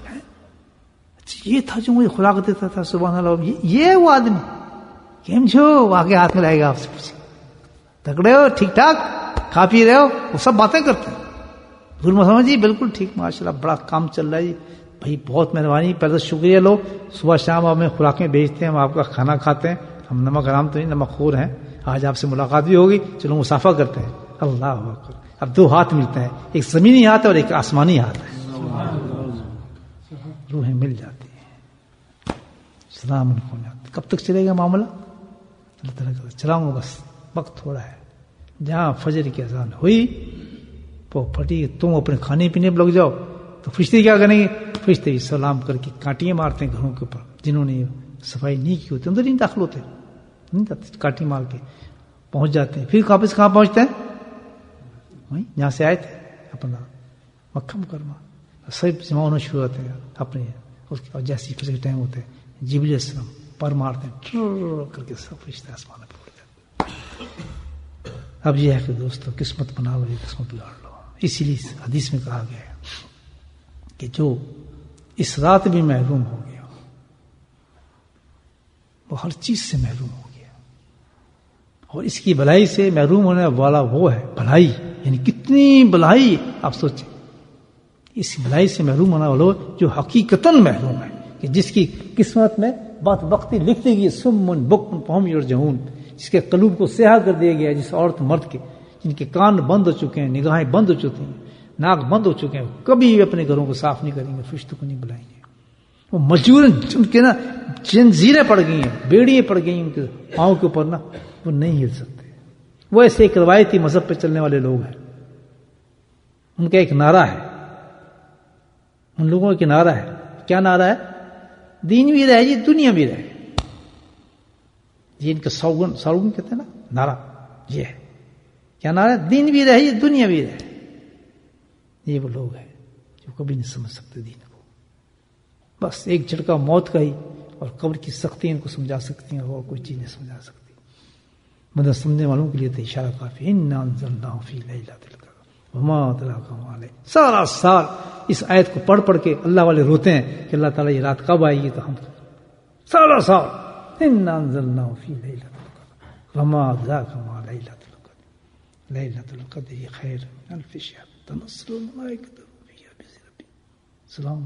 [SPEAKER 1] یہ تھا جو مجھے خوراک دیتا تھا, سبحان اللہ, یہ وہ آدمی کیم چھو, آگے ہاتھ میں لائے گا, آپ سے پوچھے تکڑے ہو, ٹھیک ٹھاک کھا پی رہے ہو, وہ سب باتیں کرتے ہیں. ظلم سمجھ جی بالکل ٹھیک, ماشاءاللہ بڑا کام چل رہا ہے جی, بھائی بہت مہربانی, پہلے تو شکریہ لو, صبح شام آپ ہمیں خوراکیں بھیجتے ہیں, ہم آپ کا کھانا کھاتے ہیں, ہم نمک حرام تو نہیں, نمک خور ہیں, آج آپ سے ملاقات بھی ہوگی, چلو مسافہ کرتے ہیں. اللہ اکبر. اب دو ہاتھ ملتے ہیں, ایک زمینی ہاتھ ہے اور ایک آسمانی ہاتھ ہے, روحیں مل جاتی ہیں, سلام ہو جاتا. کب تک چلے گا معاملہ, اللہ تعالیٰ کہتا چلاؤں گا, بس وقت تھوڑا ہے. جہاں فجر کی اذان ہوئی وہ پھٹی, تم اپنے کھانے پینے پہ لگ جاؤ, تو فرشتے کیا کریں گے, فرشتے سلام کر کے کانٹیاں مارتے ہیں گھروں کے اوپر, جنہوں نے صفائی نہیں کی ہوتی, اندر نہیں داخل ہوتے, نہیں جاتے, کانٹی مار کے پہنچ جاتے ہیں. پھر واپس کہاں پہنچتے ہیں, وہیں جہاں سے آئے تھے, اپنا مکہ مکرمہ. سب جمع ہونا شروع ہوتے ہیں اپنے, اس کے بعد جیسے فجر ٹائم ہوتے ہیں, جبریل علیہ السلام پر مارتے ہیں کر کے, سب فرشتے آسمان پہ اڑ جاتے ہیں. اب یہ ہے کہ دوستو قسمت بنا لو, یہ قسمت لڑ لو. اسی لیے حدیث میں کہا گیا ہے کہ جو اس رات بھی محروم ہو گیا وہ ہر چیز سے محروم ہو گیا, اور اس کی بھلائی سے محروم ہونے والا وہ ہے, بھلائی یعنی کتنی بھلائی آپ سوچیں, اس بھلائی سے محروم ہونے والا جو حقیقتاً محروم ہے, کہ جس کی قسمت میں بات وقتی لکھ دی گئی, سمن بکم فہم یرجعون, جس کے قلوب کو سیاہ کر دیا گیا, جس عورت مرد کے جن کے کان بند ہو چکے ہیں, نگاہیں بند ہو چکی ہیں, ناک بند ہو چکے ہیں, کبھی اپنے گھروں کو صاف نہیں کریں گے, فرشتوں کو نہیں بلائیں گے, وہ مجبوراً ان کے نا زنجیریں پڑ گئی ہیں, بیڑیاں پڑ گئی ہیں ان کے پاؤں کے اوپر نا, وہ نہیں ہل سکتے. وہ ایسے ایک روایتی مذہب پہ چلنے والے لوگ ہیں, ان کا ایک نعرہ ہے, ان لوگوں کا نعرہ ہے, کیا نعرہ ہے, دین بھی رہے جی دنیا بھی رہے. یہ ان کا ساؤن کہتے ہیں نا نعرہ, یہ ہے کیا نعرہ ہے, دین بھی رہے جی دنیا بھی رہے. یہ وہ لوگ ہیں جو کبھی نہیں سمجھ سکتے دین کو, بس ایک جھٹکا موت کا ہی اور قبر کی سختی ان کو سمجھا سکتی ہیں, اور کوئی چیز نہیں سمجھا سکتی. مطلب سمجھنے والوں کے لیے تو اشارہ کافی. انا انزلناہ فی لیلۃ القدر وما ادراک ما لیلۃ. سارا سال اس آیت کو پڑھ پڑھ کے اللہ والے روتے ہیں کہ اللہ تعالیٰ یہ رات کب آئے گی, تو ہم سارا سال انا انزلناہ فی لیلۃ القدر وما ادراک ما لیلۃ القدر لیلۃ القدر خیر من الف شہر تنزل الملائکۃ فیہا بإذن ربہم سلام.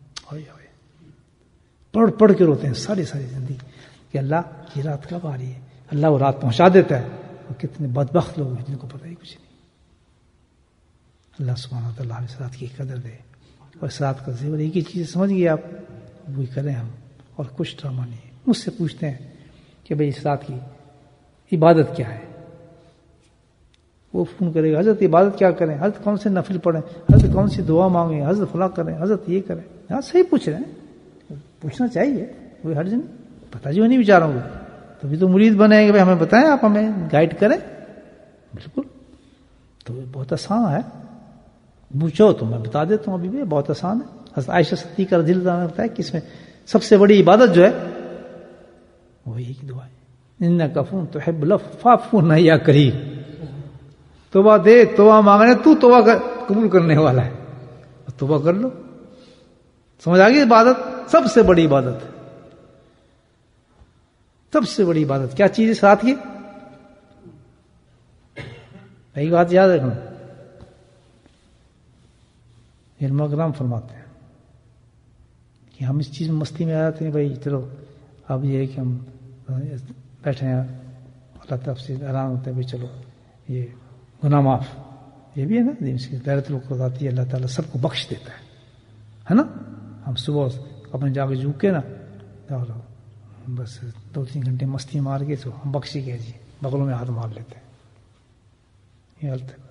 [SPEAKER 1] پڑھ پڑھ کے روتے ہیں ساری زندگی کہ اللہ یہ رات کب آ رہی ہے. اللہ وہ رات پہنچا دیتا ہے, اور کتنے بدبخت لوگ ہیں جن کو پتہ ہی کچھ نہیں. اللہ سبحانہ و تعالیٰ اس رات کی قدر دے, اور اس رات کا زیور ایک ہی چیز سمجھ گئے آپ, وہی کریں ہم, اور کچھ ڈرامہ نہیں ہے. مجھ سے پوچھتے ہیں کہ بھئی اس رات کی عبادت کیا ہے, وہ فون کرے گا, حضرت عبادت کیا کریں, حضرت کون سے نفل پڑھیں, حضرت کون سی دعا مانگیں, حضرت فلاں کریں, حضرت یہ کریں. ہاں صحیح پوچھ رہے ہیں, پوچھنا چاہیے, کوئی حرج نہیں, پتہ جو نہیں بیچاروں کو, تبھی تو مرید بنے گا, ہمیں بتائیں, آپ ہمیں گائیڈ کریں. بالکل, تو بہت آسان ہے, پوچھو تو میں بتا دیتا ہوں, ابھی بھی بہت آسان ہے. حضرت عائشہ صدیقہ رضی اللہ عنہا نے بتایا کہ اس میں سب سے بڑی عبادت جو ہے وہ یہی کی دعا ہے, انک عفو تحب العفو فاعف عنا یا کریم. توبہ دے, توبہ مانگنے, تو توبہ قبول کرنے والا ہے, توبہ کر لو. سمجھ آ گئی؟ عبادت سب سے بڑی عبادت ہے. سب سے بڑی عبادت کیا چیز ہے ساتھ کی؟ ایک بات یاد رکھنا، علماء کرام فرماتے ہیں کہ ہم اس چیز میں مستی میں آ جاتے ہیں، بھائی چلو اب یہ ہے کہ ہم بیٹھے ہیں، اللہ طرف سے اعلان ہوتا ہے بھائی چلو یہ گناہ معاف. یہ بھی ہے نا لیلۃ القدر آتی ہے، اللہ تعالیٰ سب کو بخش دیتا ہے نا. ہم صبح اپنے جا کے جھوک کے نا اور بس 2-3 گھنٹے مستی مار کے تو ہم بخشی گئے جی، بغلوں میں ہاتھ مار لیتے ہیں. یہ غلط ہے.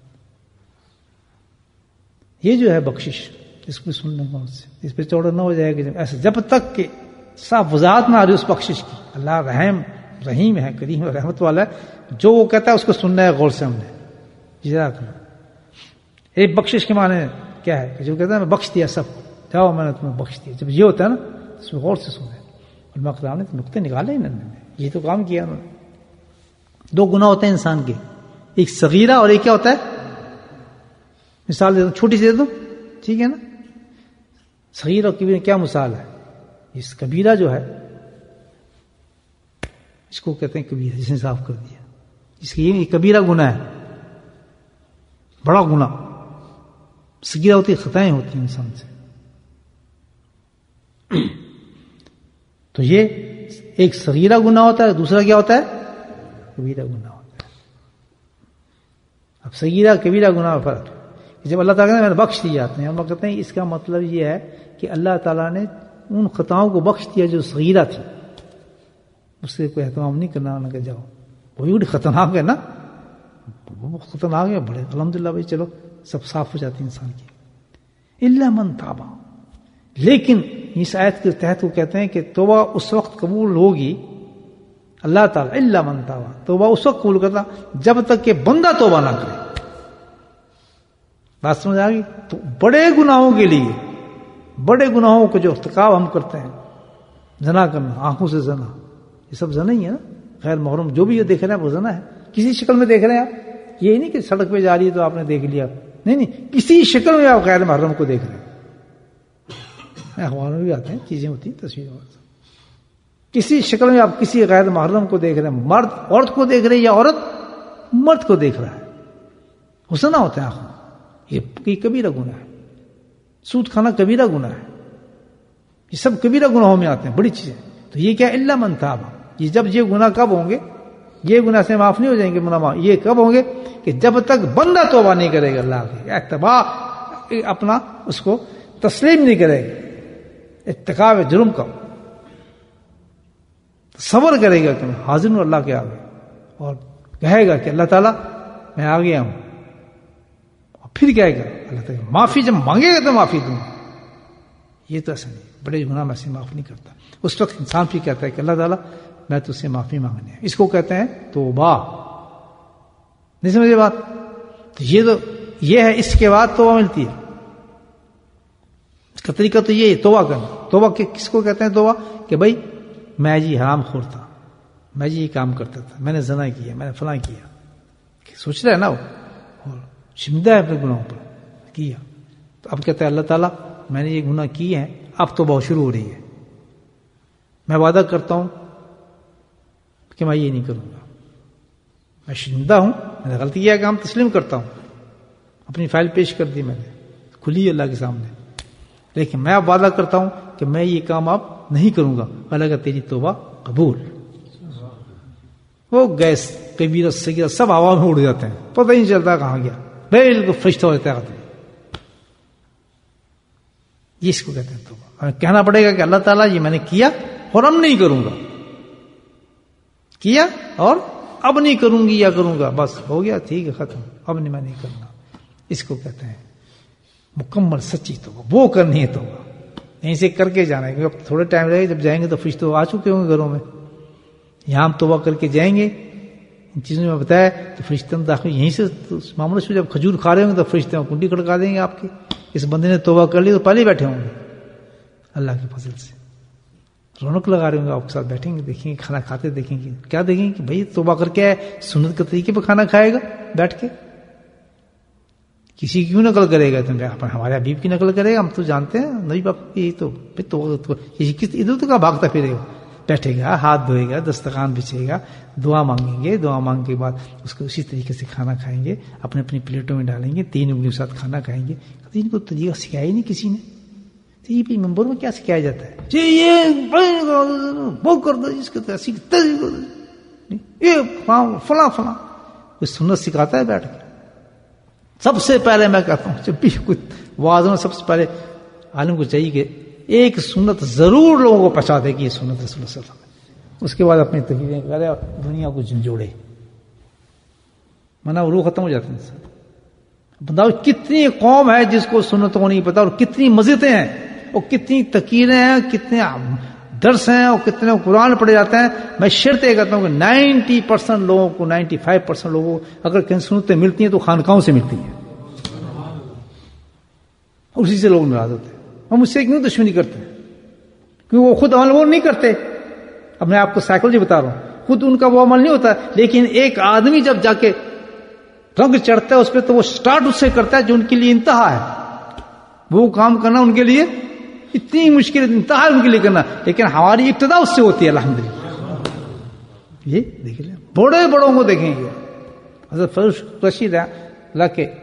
[SPEAKER 1] یہ جو ہے بخشش، اس کو سننے کو اس پہ چوڑا نہ ہو جائے کہ ایسے جب تک کہ صاف وضاحت نہ آ رہی اس بخشش کی. اللہ رحیم ہے، کریم ہے، رحمت والا ہے. جو وہ کہتا ہے اس کو سننا ہے غور سے. ہم نے جزاک اللہ. ایک بخشش کے معنی کیا ہے کہ جو کہتا ہے میں بخش دیا سب کو، جاؤ میں نے تمہیں بخش دیا. جب یہ ہوتا ہے نا اس میں غور سے سنیں. علماء کرام نے تو نقطے نکالے ہی نہیں، یہ تو کام کیا انہوں نے. 2 گناہ ہوتے ہیں انسان کے، ایک صغیرہ اور ایک کیا ہوتا ہے. مثال دے دو، چھوٹی سی دے دو، ٹھیک ہے نا. صغیرہ اور کبیرہ کیا مثال ہے؟ اس کبیرہ جو ہے اس کو کہتے ہیں کبیرہ، جس نے صاف کر دیا. اس کی یہ کبیرہ گناہ ہے، بڑا گناہ. صغیرہ ہوتی خطائیں ہوتی ہیں انسان سے. تو یہ ایک صغیرہ گناہ ہوتا ہے، دوسرا کیا ہوتا ہے؟ کبیرہ گناہ ہوتا ہے. اب صغیرہ کبیرہ گناہ میں فرق ہے. جب اللہ تعالیٰ نے میں نے بخش دی جاتے ہیں، ہم لوگ کہتے ہیں اس کا مطلب یہ ہے کہ اللہ تعالیٰ نے ان خطاؤں کو بخش دیا جو صغیرہ تھی. اس سے کوئی اہتمام نہیں کرنا کہ جاؤ وہی بڑی خطرناک ہے نا، وہ خطرناک ہے بڑے. الحمدللہ بھائی چلو سب صاف ہو جاتی انسان کی. الا من تابا. لیکن اس آیت کے تحت وہ کہتے ہیں کہ توبہ اس وقت قبول ہوگی اللہ تعالیٰ الا من تابا. توبہ اس وقت قبول کرتا جب تک کہ بندہ توبہ نہ کرے. بات سمجھ آ گئی؟ تو بڑے گناہوں کے لیے، بڑے گناہوں کو جو ارتکاب ہم کرتے ہیں، زنا کرنا، آنکھوں سے زنا، یہ سب زنا ہی ہے نا. غیر محرم جو بھی یہ دیکھ رہے ہیں وہ زنا ہے. کسی شکل میں دیکھ رہے ہیں آپ، یہ نہیں کہ سڑک پہ جا رہی ہے تو آپ نے دیکھ لیا، نہیں، کسی شکل میں آپ غیر محرم کو دیکھ رہے ہیں. اخباروں میں بھی آتے ہیں، چیزیں ہوتی ہیں، تصویریں. کسی شکل میں آپ کسی غیر محرم کو دیکھ رہے ہیں، مرد عورت کو دیکھ رہے ہیں یا عورت مرد کو دیکھ رہا ہے، وہ زنا ہوتا ہے آنکھوں. یہ کبیرہ گناہ ہے. سود کھانا کبیرہ گناہ ہے. یہ سب کبیرہ گناہوں میں آتے ہیں، بڑی چیزیں. تو یہ کیا الا من تاب. یہ جب یہ گناہ کب ہوں گے؟ یہ گناہ سے معاف نہیں ہو جائیں گے. یہ کب ہوں گے؟ کہ جب تک بندہ توبہ نہیں کرے گا، اللہ کے اتباع اپنا اس کو تسلیم نہیں کرے گا، ارتکاب جرم کا صبر کرے گا کہ میں حاضر ہوں اللہ کے آگے، اور کہے گا کہ اللہ تعالیٰ میں آ گیا ہوں. پھر کیا ہے اللہ تعالیٰ معافی جب مانگے گا تو معافی دوں. یہ تو ایسا نہیں، بڑے گناہ میں سے معاف نہیں کرتا. اس وقت انسان بھی کہتا ہے کہ اللہ تعالیٰ میں تجھ سے معافی مانگنے ہے. اس کو کہتے ہیں توبہ. نہیں سمجھے بات؟ تو یہ ہے، اس کے بعد توبہ ملتی ہے. اس کا طریقہ تو یہ ہے توبہ کرنا. توبہ کس کو کہتے ہیں توبہ؟ کہ بھائی میں جی حرام خور تھا، میں جی یہ کام کرتا تھا، میں نے زنا کیا، میں نے فلاں کیا. سوچ رہا ہے نا وہ، اور شرمندہ ہے اپنے گناہوں پر کیا. تو اب کہتا ہے اللہ تعالیٰ میں نے یہ گناہ کیے ہیں، اب تو بہت شروع ہو رہی ہے. میں وعدہ کرتا ہوں کہ میں یہ نہیں کروں گا. میں شرمندہ ہوں، میں نے غلطی کیا، کام تسلیم کرتا ہوں. اپنی فائل پیش کر دی میں نے، کھلی اللہ کے سامنے. لیکن میں اب وعدہ کرتا ہوں کہ میں یہ کام اب نہیں کروں گا. اللہ کا تیری توبہ قبول. وہ گیس کبیرہ صغیرہ سب ہوا میں اڑ جاتے ہیں، پتہ ہی نہیں چلتا کہاں گیا، بالکل فرشتہ ہو جاتا ہے آدمی. یہ اس کو کہتے ہیں توبہ. ہمیں کہنا پڑے گا کہ اللہ تعالیٰ یہ میں نے کیا اور اب نہیں کروں گا، کیا اور اب نہیں کروں گی یا کروں گا، بس ہو گیا، ٹھیک ہے، ختم، اب نہیں میں نہیں کروں گا. اس کو کہتے ہیں مکمل سچی توبہ. وہ کرنی ہے توبہ، یہیں سے کر کے جانا ہے. کیونکہ اب تھوڑے ٹائم رہے گا، جب جائیں گے تو فرشتے آ چکے ہوں گے گھروں میں. یہاں ہم توبہ کر کے جائیں گے، ان چیزوں میں بتایا تو فرشتے داخل یہیں سے معاملہ سے. جب کھجور کھا رہے ہوں گے تو فرشتے کنڈی کھڑکا دیں گے آپ کی. اس بندے نے توبہ کر لی تو پہلے ہی بیٹھے ہوں گے. اللہ کے فضل سے رونق لگا رہے ہوں گے، آپ کے ساتھ بیٹھیں گے، دیکھیں گے کھانا کھاتے، دیکھیں گے کیا دیکھیں گے کہ بھائی توبہ کر کے سنت کے طریقے پہ کھانا کھائے گا بیٹھ کے. کسی کی کیوں نقل کرے گا؟ تم ہمارے حبیب کی نقل کرے گا؟ ہم تو جانتے ہیں نبی باپ کی. تو ادھر کا بھاگتا پھرے گا، بیٹھے گا، ہاتھ دھوئے گا، دسترخوان بچھے گا، دعا مانگیں گے، دعا مانگنے کے بعد اس کو اسی طریقے سے کھانا کھائیں گے، اپنے اپنی پلیٹوں میں ڈالیں گے، 3 انگلیوں کے ساتھ کھانا کھائیں گے. ان کو طریقہ سکھایا ہی نہیں کسی نے. تو یہ بھی ممبر میں کیا سکھایا جاتا ہے؟ یہ وہ کر دو، اس کا یہ فلاں فلاں. کوئی سنت سکھاتا ہے بیٹھ کے؟ سب سے پہلے میں کہتا ہوں جب بھی کچھ واضح میں سب سے پہلے عالم کو چاہیے کہ ایک سنت ضرور لوگوں کو پہنچا دے کہ یہ سنت رسول اللہ صلی اللہ علیہ وسلم. اس کے بعد اپنی تقریریں کرے اور دنیا کو جھنجھوڑے، ورنہ روح ختم ہو جاتی ہے. بتاؤ کتنی قوم ہے جس کو سنتوں کو نہیں پتا، اور کتنی مسجدیں ہیں، اور کتنی تقریریں ہیں، کتنے درس ہیں، اور کتنے قرآن پڑھے جاتے ہیں. میں شرط یہ کہتا ہوں کہ 90% لوگوں کو، 95% لوگوں کو اگر کہیں سنتیں ملتی ہیں تو خانقاہوں سے ملتی ہیں، اسی سے لوگ ناراض ہوتے ہیں. ہم اس سے کیوں دشمنی کرتے ہیں؟ کیونکہ وہ خود عمل وہ نہیں کرتے. اب میں آپ کو سائیکولوجی بتا رہا ہوں، خود ان کا وہ عمل نہیں ہوتا، لیکن ایک آدمی جب جا کے رنگ چڑھتا ہے اس پہ تو وہ سٹارٹ اس سے کرتا ہے جو ان کے لیے انتہا ہے. وہ کام کرنا ان کے لیے اتنی مشکل انتہا ان کے لیے کرنا، لیکن ہماری ابتدا اس سے ہوتی ہے الحمدللہ. یہ دیکھ لیں، بڑے بڑوں کو دیکھیں گے. حضرت فروخ رشید اللہ کے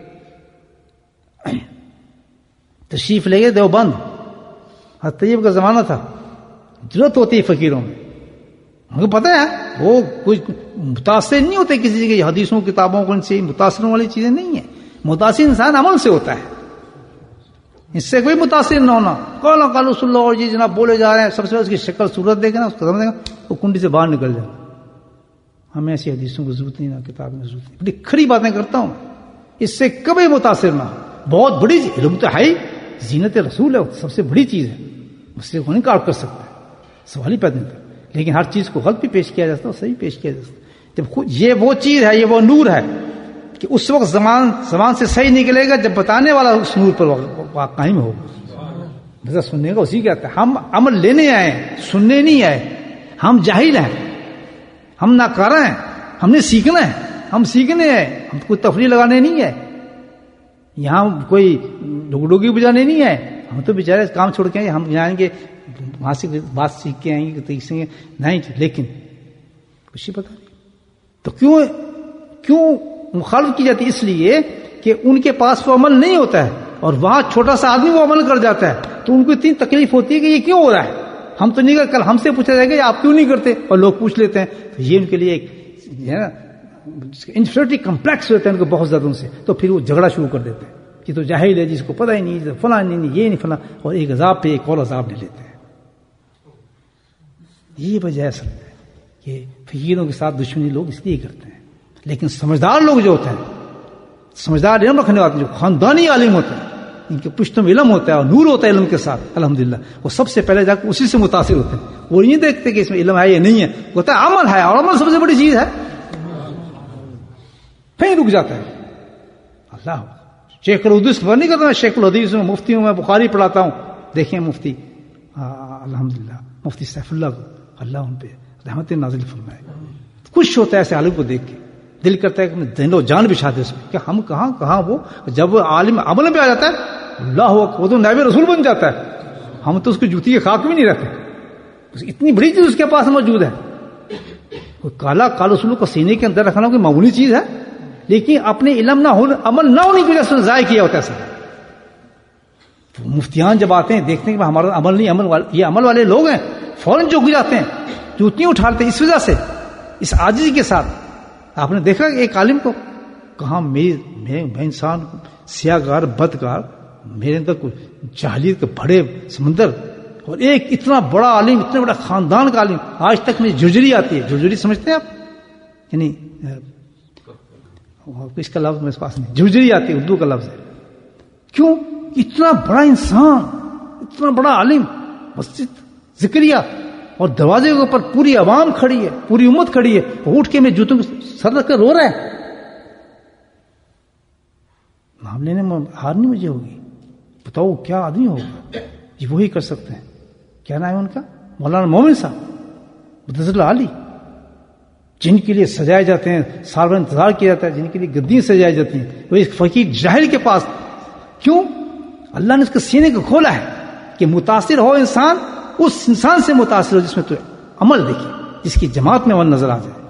[SPEAKER 1] تشریف لے گئے دیوبند. حضرت طیب کا زمانہ تھا، ضرورت ہوتی ہے فقیروں میں. ان کو پتہ ہے وہ کچھ متاثر نہیں ہوتے کسی کی حدیثوں کتابوں کو، ان سے متاثر والی چیزیں نہیں ہیں. متاثر انسان عمل سے ہوتا ہے، اس سے کوئی متاثر نہ ہونا. قال قال رسول اللہ، اور جی جناب بولے جا رہے ہیں، سب سے اس کی شکل صورت دیکھنا، اس کو سمجھے گا وہ کنڈی سے باہر نکل جائے. ہمیں ایسی حدیثوں کی ضرورت نہیں، نہ کتاب کی ضرورت نہیں. بڑی کھڑی باتیں کرتا ہوں، اس سے کبھی متاثر نہ. بہت بڑی علم تو ہے، زینت رسول ہے، سب سے بڑی چیز ہے، اس سے کوئی نہیں کاٹ کر سکتا، سوال ہی پیدا نہیں ہوتا. لیکن ہر چیز کو غلط بھی پیش کیا جاتا ہے اور صحیح پیش کیا جاتا ہے. جب یہ وہ چیز ہے، یہ وہ نور ہے کہ اس وقت زمان سے صحیح نکلے گا جب بتانے والا اس نور پر قائم ہوگا. سننے کا اسی کہتا ہے. ہم عمل لینے آئے، سننے نہیں آئے. ہم جاہل ہیں، ہم ناکارہ ہیں، ہم نے سیکھنا ہے. ہم سیکھنے ہیں، ہم کوئی تفریح لگانے نہیں ہے، یہاں کوئی ڈگڈوگی بجانے نہیں ہے. ہم تو بیچارے کام چھوڑ کے ہم جائیں گے وہاں سے بات سیکھ کے آئیں گے نہیں، لیکن کچھ پتا نہیں. تو کیوں مخالفت کی جاتی؟ اس لیے کہ ان کے پاس وہ عمل نہیں ہوتا ہے، اور وہاں چھوٹا سا آدمی وہ عمل کر جاتا ہے، تو ان کو اتنی تکلیف ہوتی ہے کہ یہ کیوں ہو رہا ہے. ہم تو نہیں کر، کل ہم سے پوچھا جائے گا آپ کیوں نہیں کرتے، اور لوگ پوچھ لیتے ہیں. تو یہ ان کے لیے ایک ہے نا انفیریٹی کمپلیکس ہوتا ہے ان کو بہت زیادہ. ان سے تو پھر وہ جھگڑا شروع کر دیتے ہیں. یہ تو جاہل ہے، جس کو پتہ ہی نہیں، فلاں نہیں، یہ نہیں فلاں، اور ایک عذاب پہ ایک اور عذاب لے لیتے ہیں. یہ وجہ اصل ہے کہ فقیروں کے ساتھ دشمنی لوگ اس لیے کرتے ہیں. لیکن سمجھدار لوگ جو ہوتے ہیں، سمجھدار علم رکھنے والے جو خاندانی عالم ہوتے ہیں، ان کے پشتوں میں علم ہوتا ہے اور نور ہوتا ہے علم کے ساتھ الحمدللہ، وہ سب سے پہلے جا کے اسی سے متاثر ہوتے ہیں. وہ نہیں دیکھتے کہ اس میں علم ہے یا نہیں ہے، وہ ہوتا ہے عمل ہے، اور عمل سب سے بڑی چیز ہے. پھر رک جاتا ہے. اللہ شیخ الحدیث پر نہیں کرتا میں، شیخ الحدیث میں مفتی ہوں، میں بخاری پڑھاتا ہوں. دیکھیں مفتی الحمدللہ مفتی سیف اللہ کو اللہ ان پہ رحمت نازل فرمائے. خوش ہوتا ہے ایسے عالم کو دیکھ کے، دل کرتا ہے کہ دین و جان بچھا دے اس میں. کہ ہم کہاں وہ جب وہ عالم عمل پہ آ جاتا ہے اللہ وہ تو نائب رسول بن جاتا ہے. ہم تو اس کی جوتی کے خاک بھی نہیں رکھتے. اتنی بڑی چیز اس کے پاس موجود ہے. کالا رسول کو سینے کے اندر رکھنا کوئی معمولی چیز ہے، لیکن اپنے علم نہ ہونے، عمل نہ ہونے کی وجہ سے ضائع کیا ہوتا ہے سر. مفتیان جب آتے ہیں دیکھتے ہیں کہ ہمارا عمل نہیں، یہ عمل والے لوگ ہیں، فوراً جھک جاتے ہیں، جوتیاں اٹھاتے ہیں. اس وجہ سے، اس عاجزی کے ساتھ. آپ نے دیکھا کہ ایک عالم کو کہاں میں انسان سیاہ گار بدکار، میرے اندر کوئی جاہلیت کے بڑے سمندر، اور ایک اتنا بڑا عالم، اتنا بڑا خاندان کا عالم. آج تک مجھے جھرجھری آتی ہے. جھرجھری سمجھتے ہیں آپ؟ یعنی اس کا لفظ میرے پاس نہیں، جھرجھری آتی ہے، اردو کا لفظ ہے. کیوں؟ اتنا بڑا انسان، اتنا بڑا عالم، مسجد زکریہ، اور دروازے کے اوپر پوری عوام کھڑی ہے، پوری امت کھڑی ہے، اٹھ کے میں جوتوں کو سر رکھ کر رو رہا ہے. نام لینے میں ہار نہیں مجھے ہوگی. بتاؤ کیا آدمی ہوگا جی وہی کر سکتے ہیں. کیا نام ہے ان کا؟ مولانا مومن صاحب مدثر علی. جن کے لیے سجائے جاتے ہیں، سال بھر انتظار کیا جاتا ہے، جن کے لیے گدیاں سجائی جاتی ہیں، وہ ایک فقیر جاہل کے پاس کیوں؟ اللہ نے اس کے سینے کو کھولا ہے کہ متاثر ہو انسان، اس انسان سے متاثر ہو جس میں تو عمل دیکھے، جس کی جماعت میں عمل نظر آ جائے.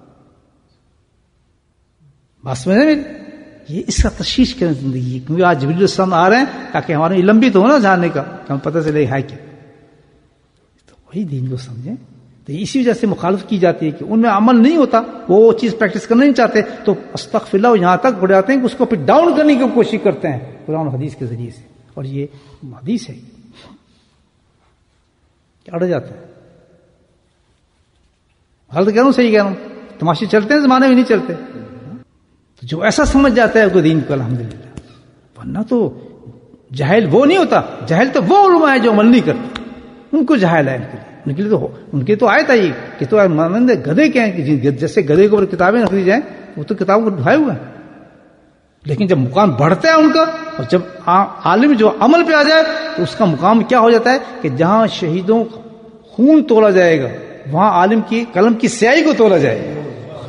[SPEAKER 1] بات سمجھ رہے ہیں؟ یہ اس کا تشخیص کریں زندگی، کیونکہ آج جبریل السلام آ رہے ہیں تاکہ ہمارے علم بھی تو ہو نا جاننے کا، کہ ہم پتہ چلے ہے کیا. تو وہی دین کو سمجھیں. تو اسی وجہ سے مخالفت کی جاتی ہے کہ ان میں عمل نہیں ہوتا، وہ چیز پریکٹس کرنا نہیں چاہتے، تو استغفر اللہ یہاں تک بڑھ جاتے ہیں کہ اس کو پھر ڈاؤن کرنے کی کوشش کرتے ہیں قرآن و حدیث کے ذریعے سے. اور یہ حدیث ہے کہ اڑ جاتا ہے. غلط کہہ رہا ہوں صحیح کہہ رہا ہوں؟ تماشے چلتے ہیں زمانے میں نہیں چلتے. تو جو ایسا سمجھ جاتا ہے کو دین کو الحمدللہ، ورنہ تو جاہل وہ نہیں ہوتا، جاہل تو وہ علماء ہے جو عمل نہیں کرتے، ان کو جاہل ہے. ان کے لیے تو ان کے تو آیت آئی کہ تو مانند گدھے کے ہیں کہ جیسے گدھے کے اوپر کتابیں رکھ دی جائیں، وہ تو کتابوں کو ڈھائے ہوئے ہیں. لیکن جب مقام بڑھتا ہے ان کا، اور جب عالم جو عمل پہ آ جائے تو اس کا مقام کیا ہو جاتا ہے کہ جہاں شہیدوں کا خون تولا جائے گا وہاں عالم کی قلم کی سیاہی کو تولا جائے گا.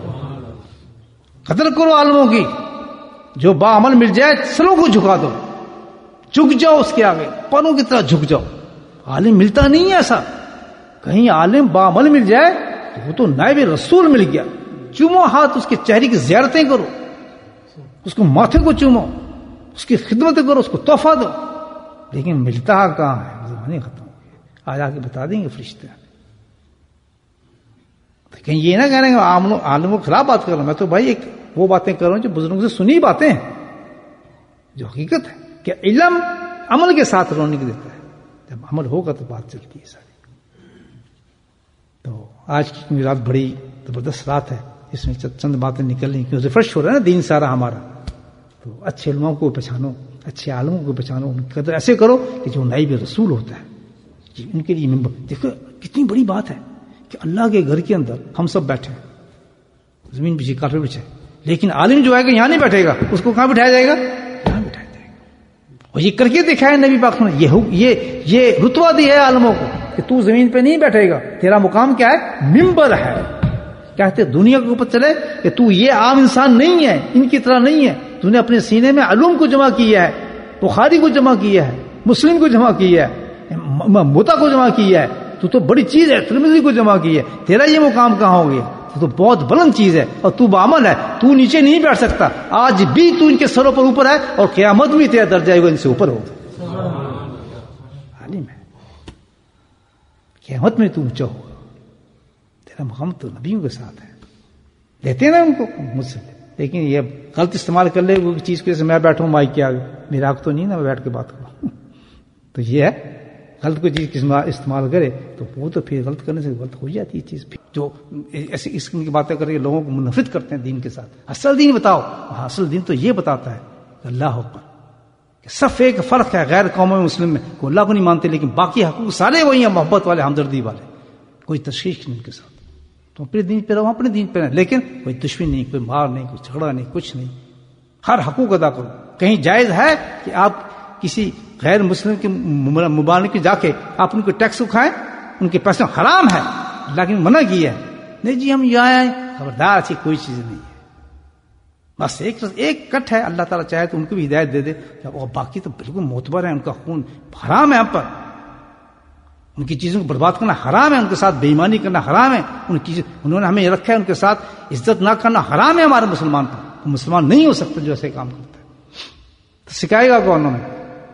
[SPEAKER 1] قدر کرو عالموں کی، جو با عمل مل جائے سروں کو جھکا دو، جھک جاؤ اس کے آگے، پروں کی طرح جھک جاؤ. عالم ملتا نہیں ہے ایسا، کہیں عالم با عمل مل جائے تو وہ تو نائب رسول مل گیا. چومو ہاتھ اس کے چہرے کی زیارتیں کرو، اس کو ماتھے کو چومو، اس کی خدمت کرو، اس کو تحفہ دو. لیکن ملتا کہاں ہے؟ زمانے ختم ہو گئے. آج آ کے بتا دیں گے فرشتے. کہیں یہ نہ کہہ رہے ہیں عالموں کے خلاف بات کر رہا ہوں، میں تو بھائی ایک وہ باتیں کر رہا ہوں جو بزرگوں سے سنی باتیں ہیں، جو حقیقت ہے کہ علم عمل کے ساتھ رونق دیتا ہے. جب عمل ہوگا تو بات چلتی ہے ساری. تو آج کی رات بڑی زبردست رات ہے، اس میں چند باتیں نکل رہی کیوں ریفریش ہو رہا ہے نا دین سارا ہمارا. تو اچھے علماء کو پہچانو، اچھے عالموں کو پہچانو، ان کی قدر ایسے کرو کہ جو نائب رسول ہوتا ہے جی ان کے لیے ممبر. دیکھو کتنی بڑی بات ہے کہ اللہ کے گھر کے اندر ہم سب بیٹھے ہیں، زمین بچھی کارپیٹ بچھے، لیکن عالم جو ہے کہ یہاں نہیں بیٹھے گا، اس کو کہاں بٹھایا جائے گا؟ یہاں بٹھایا جائے گا. اور یہ کر کے دکھایا نبی پاک نے، یہ رتبہ دی ہے عالموں کو کہ تو زمین پہ نہیں بیٹھے گا، تیرا مقام کیا ہے؟ ممبر ہے. کہتے دنیا کے اوپر چلے کہ تو یہ عام انسان نہیں ہے، ان کی طرح نہیں ہے، تو نے اپنے سینے میں علوم کو جمع کیا ہے، بخاری کو جمع کیا ہے، مسلم کو جمع کیا ہے، موطا کو جمع کیا ہے، تو بڑی چیز ہے، ترمذی کو جمع کی ہے. تیرا یہ مقام کہاں ہو گیا؟ تو بہت بلند چیز ہے، اور تو بعمل ہے، تو نیچے نہیں بیٹھ سکتا. آج بھی تو ان کے سروں پر اوپر ہے، اور قیامت بھی تیرا درجہ ان سے اوپر ہوگا. عالم ہے، قیامت میں تو اونچا ہوگا. تیرا مقام تو نبیوں کے ساتھ ہے. دیتے ہیں نا ان کو مجھ سے، لیکن یہ غلط استعمال کر لے وہ چیز کو، جیسے میں بیٹھوں مائک کے آگے، میرا حق تو نہیں نا میں بیٹھ کے بات کروں. تو یہ ہے غلط کوئی چیز استعمال کرے تو وہ تو پھر غلط کرنے سے غلط ہو جاتی ہے چیز. جو ایسی اس قسم کی باتیں کر کے لوگوں کو منفرد کرتے ہیں دین کے ساتھ. اصل دین بتاؤ. اصل دین تو یہ بتاتا ہے کہ اللہ حکم کہ صرف ایک فرق ہے غیر قوموں میں مسلم میں، کوئی اللہ کو نہیں مانتے لیکن باقی حقوق سارے وہی ہیں، محبت والے، ہمدردی والے، کوئی تشخیص نہیں ان کے ساتھ. تو اپنے دین پہ رہو، اپنے دین پہ رہو، لیکن کوئی دشمن نہیں، کوئی مار نہیں، کوئی جھگڑا نہیں، کچھ نہیں. ہر حقوق ادا کرو. کہیں جائز ہے کہ آپ کسی غیر مسلم کے ممالک جا کے آپ ان کو ٹیکس اٹھائیں، ان کے پیسے حرام ہے، لیکن منع کیا ہے. نہیں جی ہم یہاں آئے، خبردار ایسی کوئی چیز نہیں ہے. بس ایک کٹ ہے، اللہ تعالیٰ چاہے تو ان کو بھی ہدایت دے دے، اور باقی تو بالکل معتبر ہے، ان کا خون حرام ہے ہم پر. ان کی چیزوں کو برباد کرنا حرام ہے، ان کے ساتھ بے ایمانی کرنا حرام ہے. انہوں نے ہمیں یہ رکھا ہے، ان کے ساتھ عزت نہ کرنا حرام ہے ہمارے مسلمان پر. وہ مسلمان نہیں ہو سکتا جو ایسے کام کرتا ہے. تو سکھائے گا کون ہمیں؟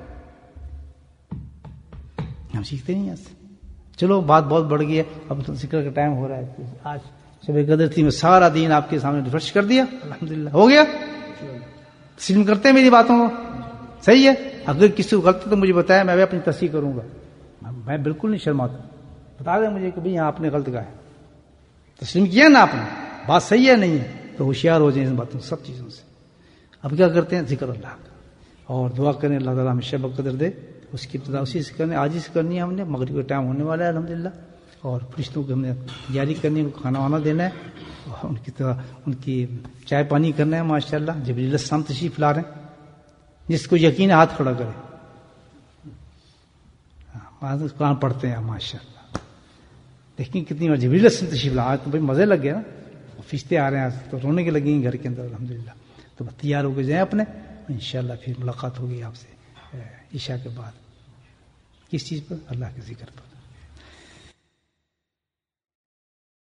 [SPEAKER 1] ہم سیکھتے نہیں ایسے. چلو بات بہت بڑھ گئی ہے، اب تو ذکر کا ٹائم ہو رہا ہے. آج شب قدر تھی، میں سارا دین آپ کے سامنے ریفریش کر دیا، الحمدللہ ہو گیا. تسلیم کرتے ہیں میری باتوں کو؟ صحیح ہے. اگر کسی کو غلط ہے تو مجھے بتایا، میں بھی اپنی تصحیح کروں گا. میں بالکل نہیں شرماتا. بتا دیں مجھے کہ بھئی یہاں آپ نے غلط کہا ہے، تسلیم کیا نا آپ نے، بات صحیح ہے نہیں ہے تو ہوشیار ہو جائیں ان باتوں سب چیزوں سے. اب کیا کرتے ہیں؟ ذکر اللہ کا اور دعا کریں اللہ تعالیٰ ہمیں شب قدر دے. اس کی ابتدا اسی سے کرنے، آج ہی سے کرنی ہے ہم نے. مغرب کا ٹائم ہونے والا ہے الحمدللہ، اور فرشتوں کو ہم نے تیاری کرنی ہے، ان کو کھانا وانا دینا ہے، اور ان کی چائے پانی کرنا ہے. ماشاءاللہ جبریل السلام تشریف لا رہے ہیں، جس کو یقین ہاتھ کھڑا کرے. قرآن پڑھتے ہیں ماشاءاللہ، لیکن کتنی بار جبریل السلام تشریف لا. آج تو بھائی مزے لگ گیا نا. فرشتے آ رہے ہیں تو رونے کے لگیں گے گھر کے اندر الحمدللہ. تو بس تیار ہو کے جائیں اپنے, انشاءاللہ پھر ملاقات ہوگی آپ سے عشاء کے بعد. کس چیز پر؟ اللہ کے ذکر پر.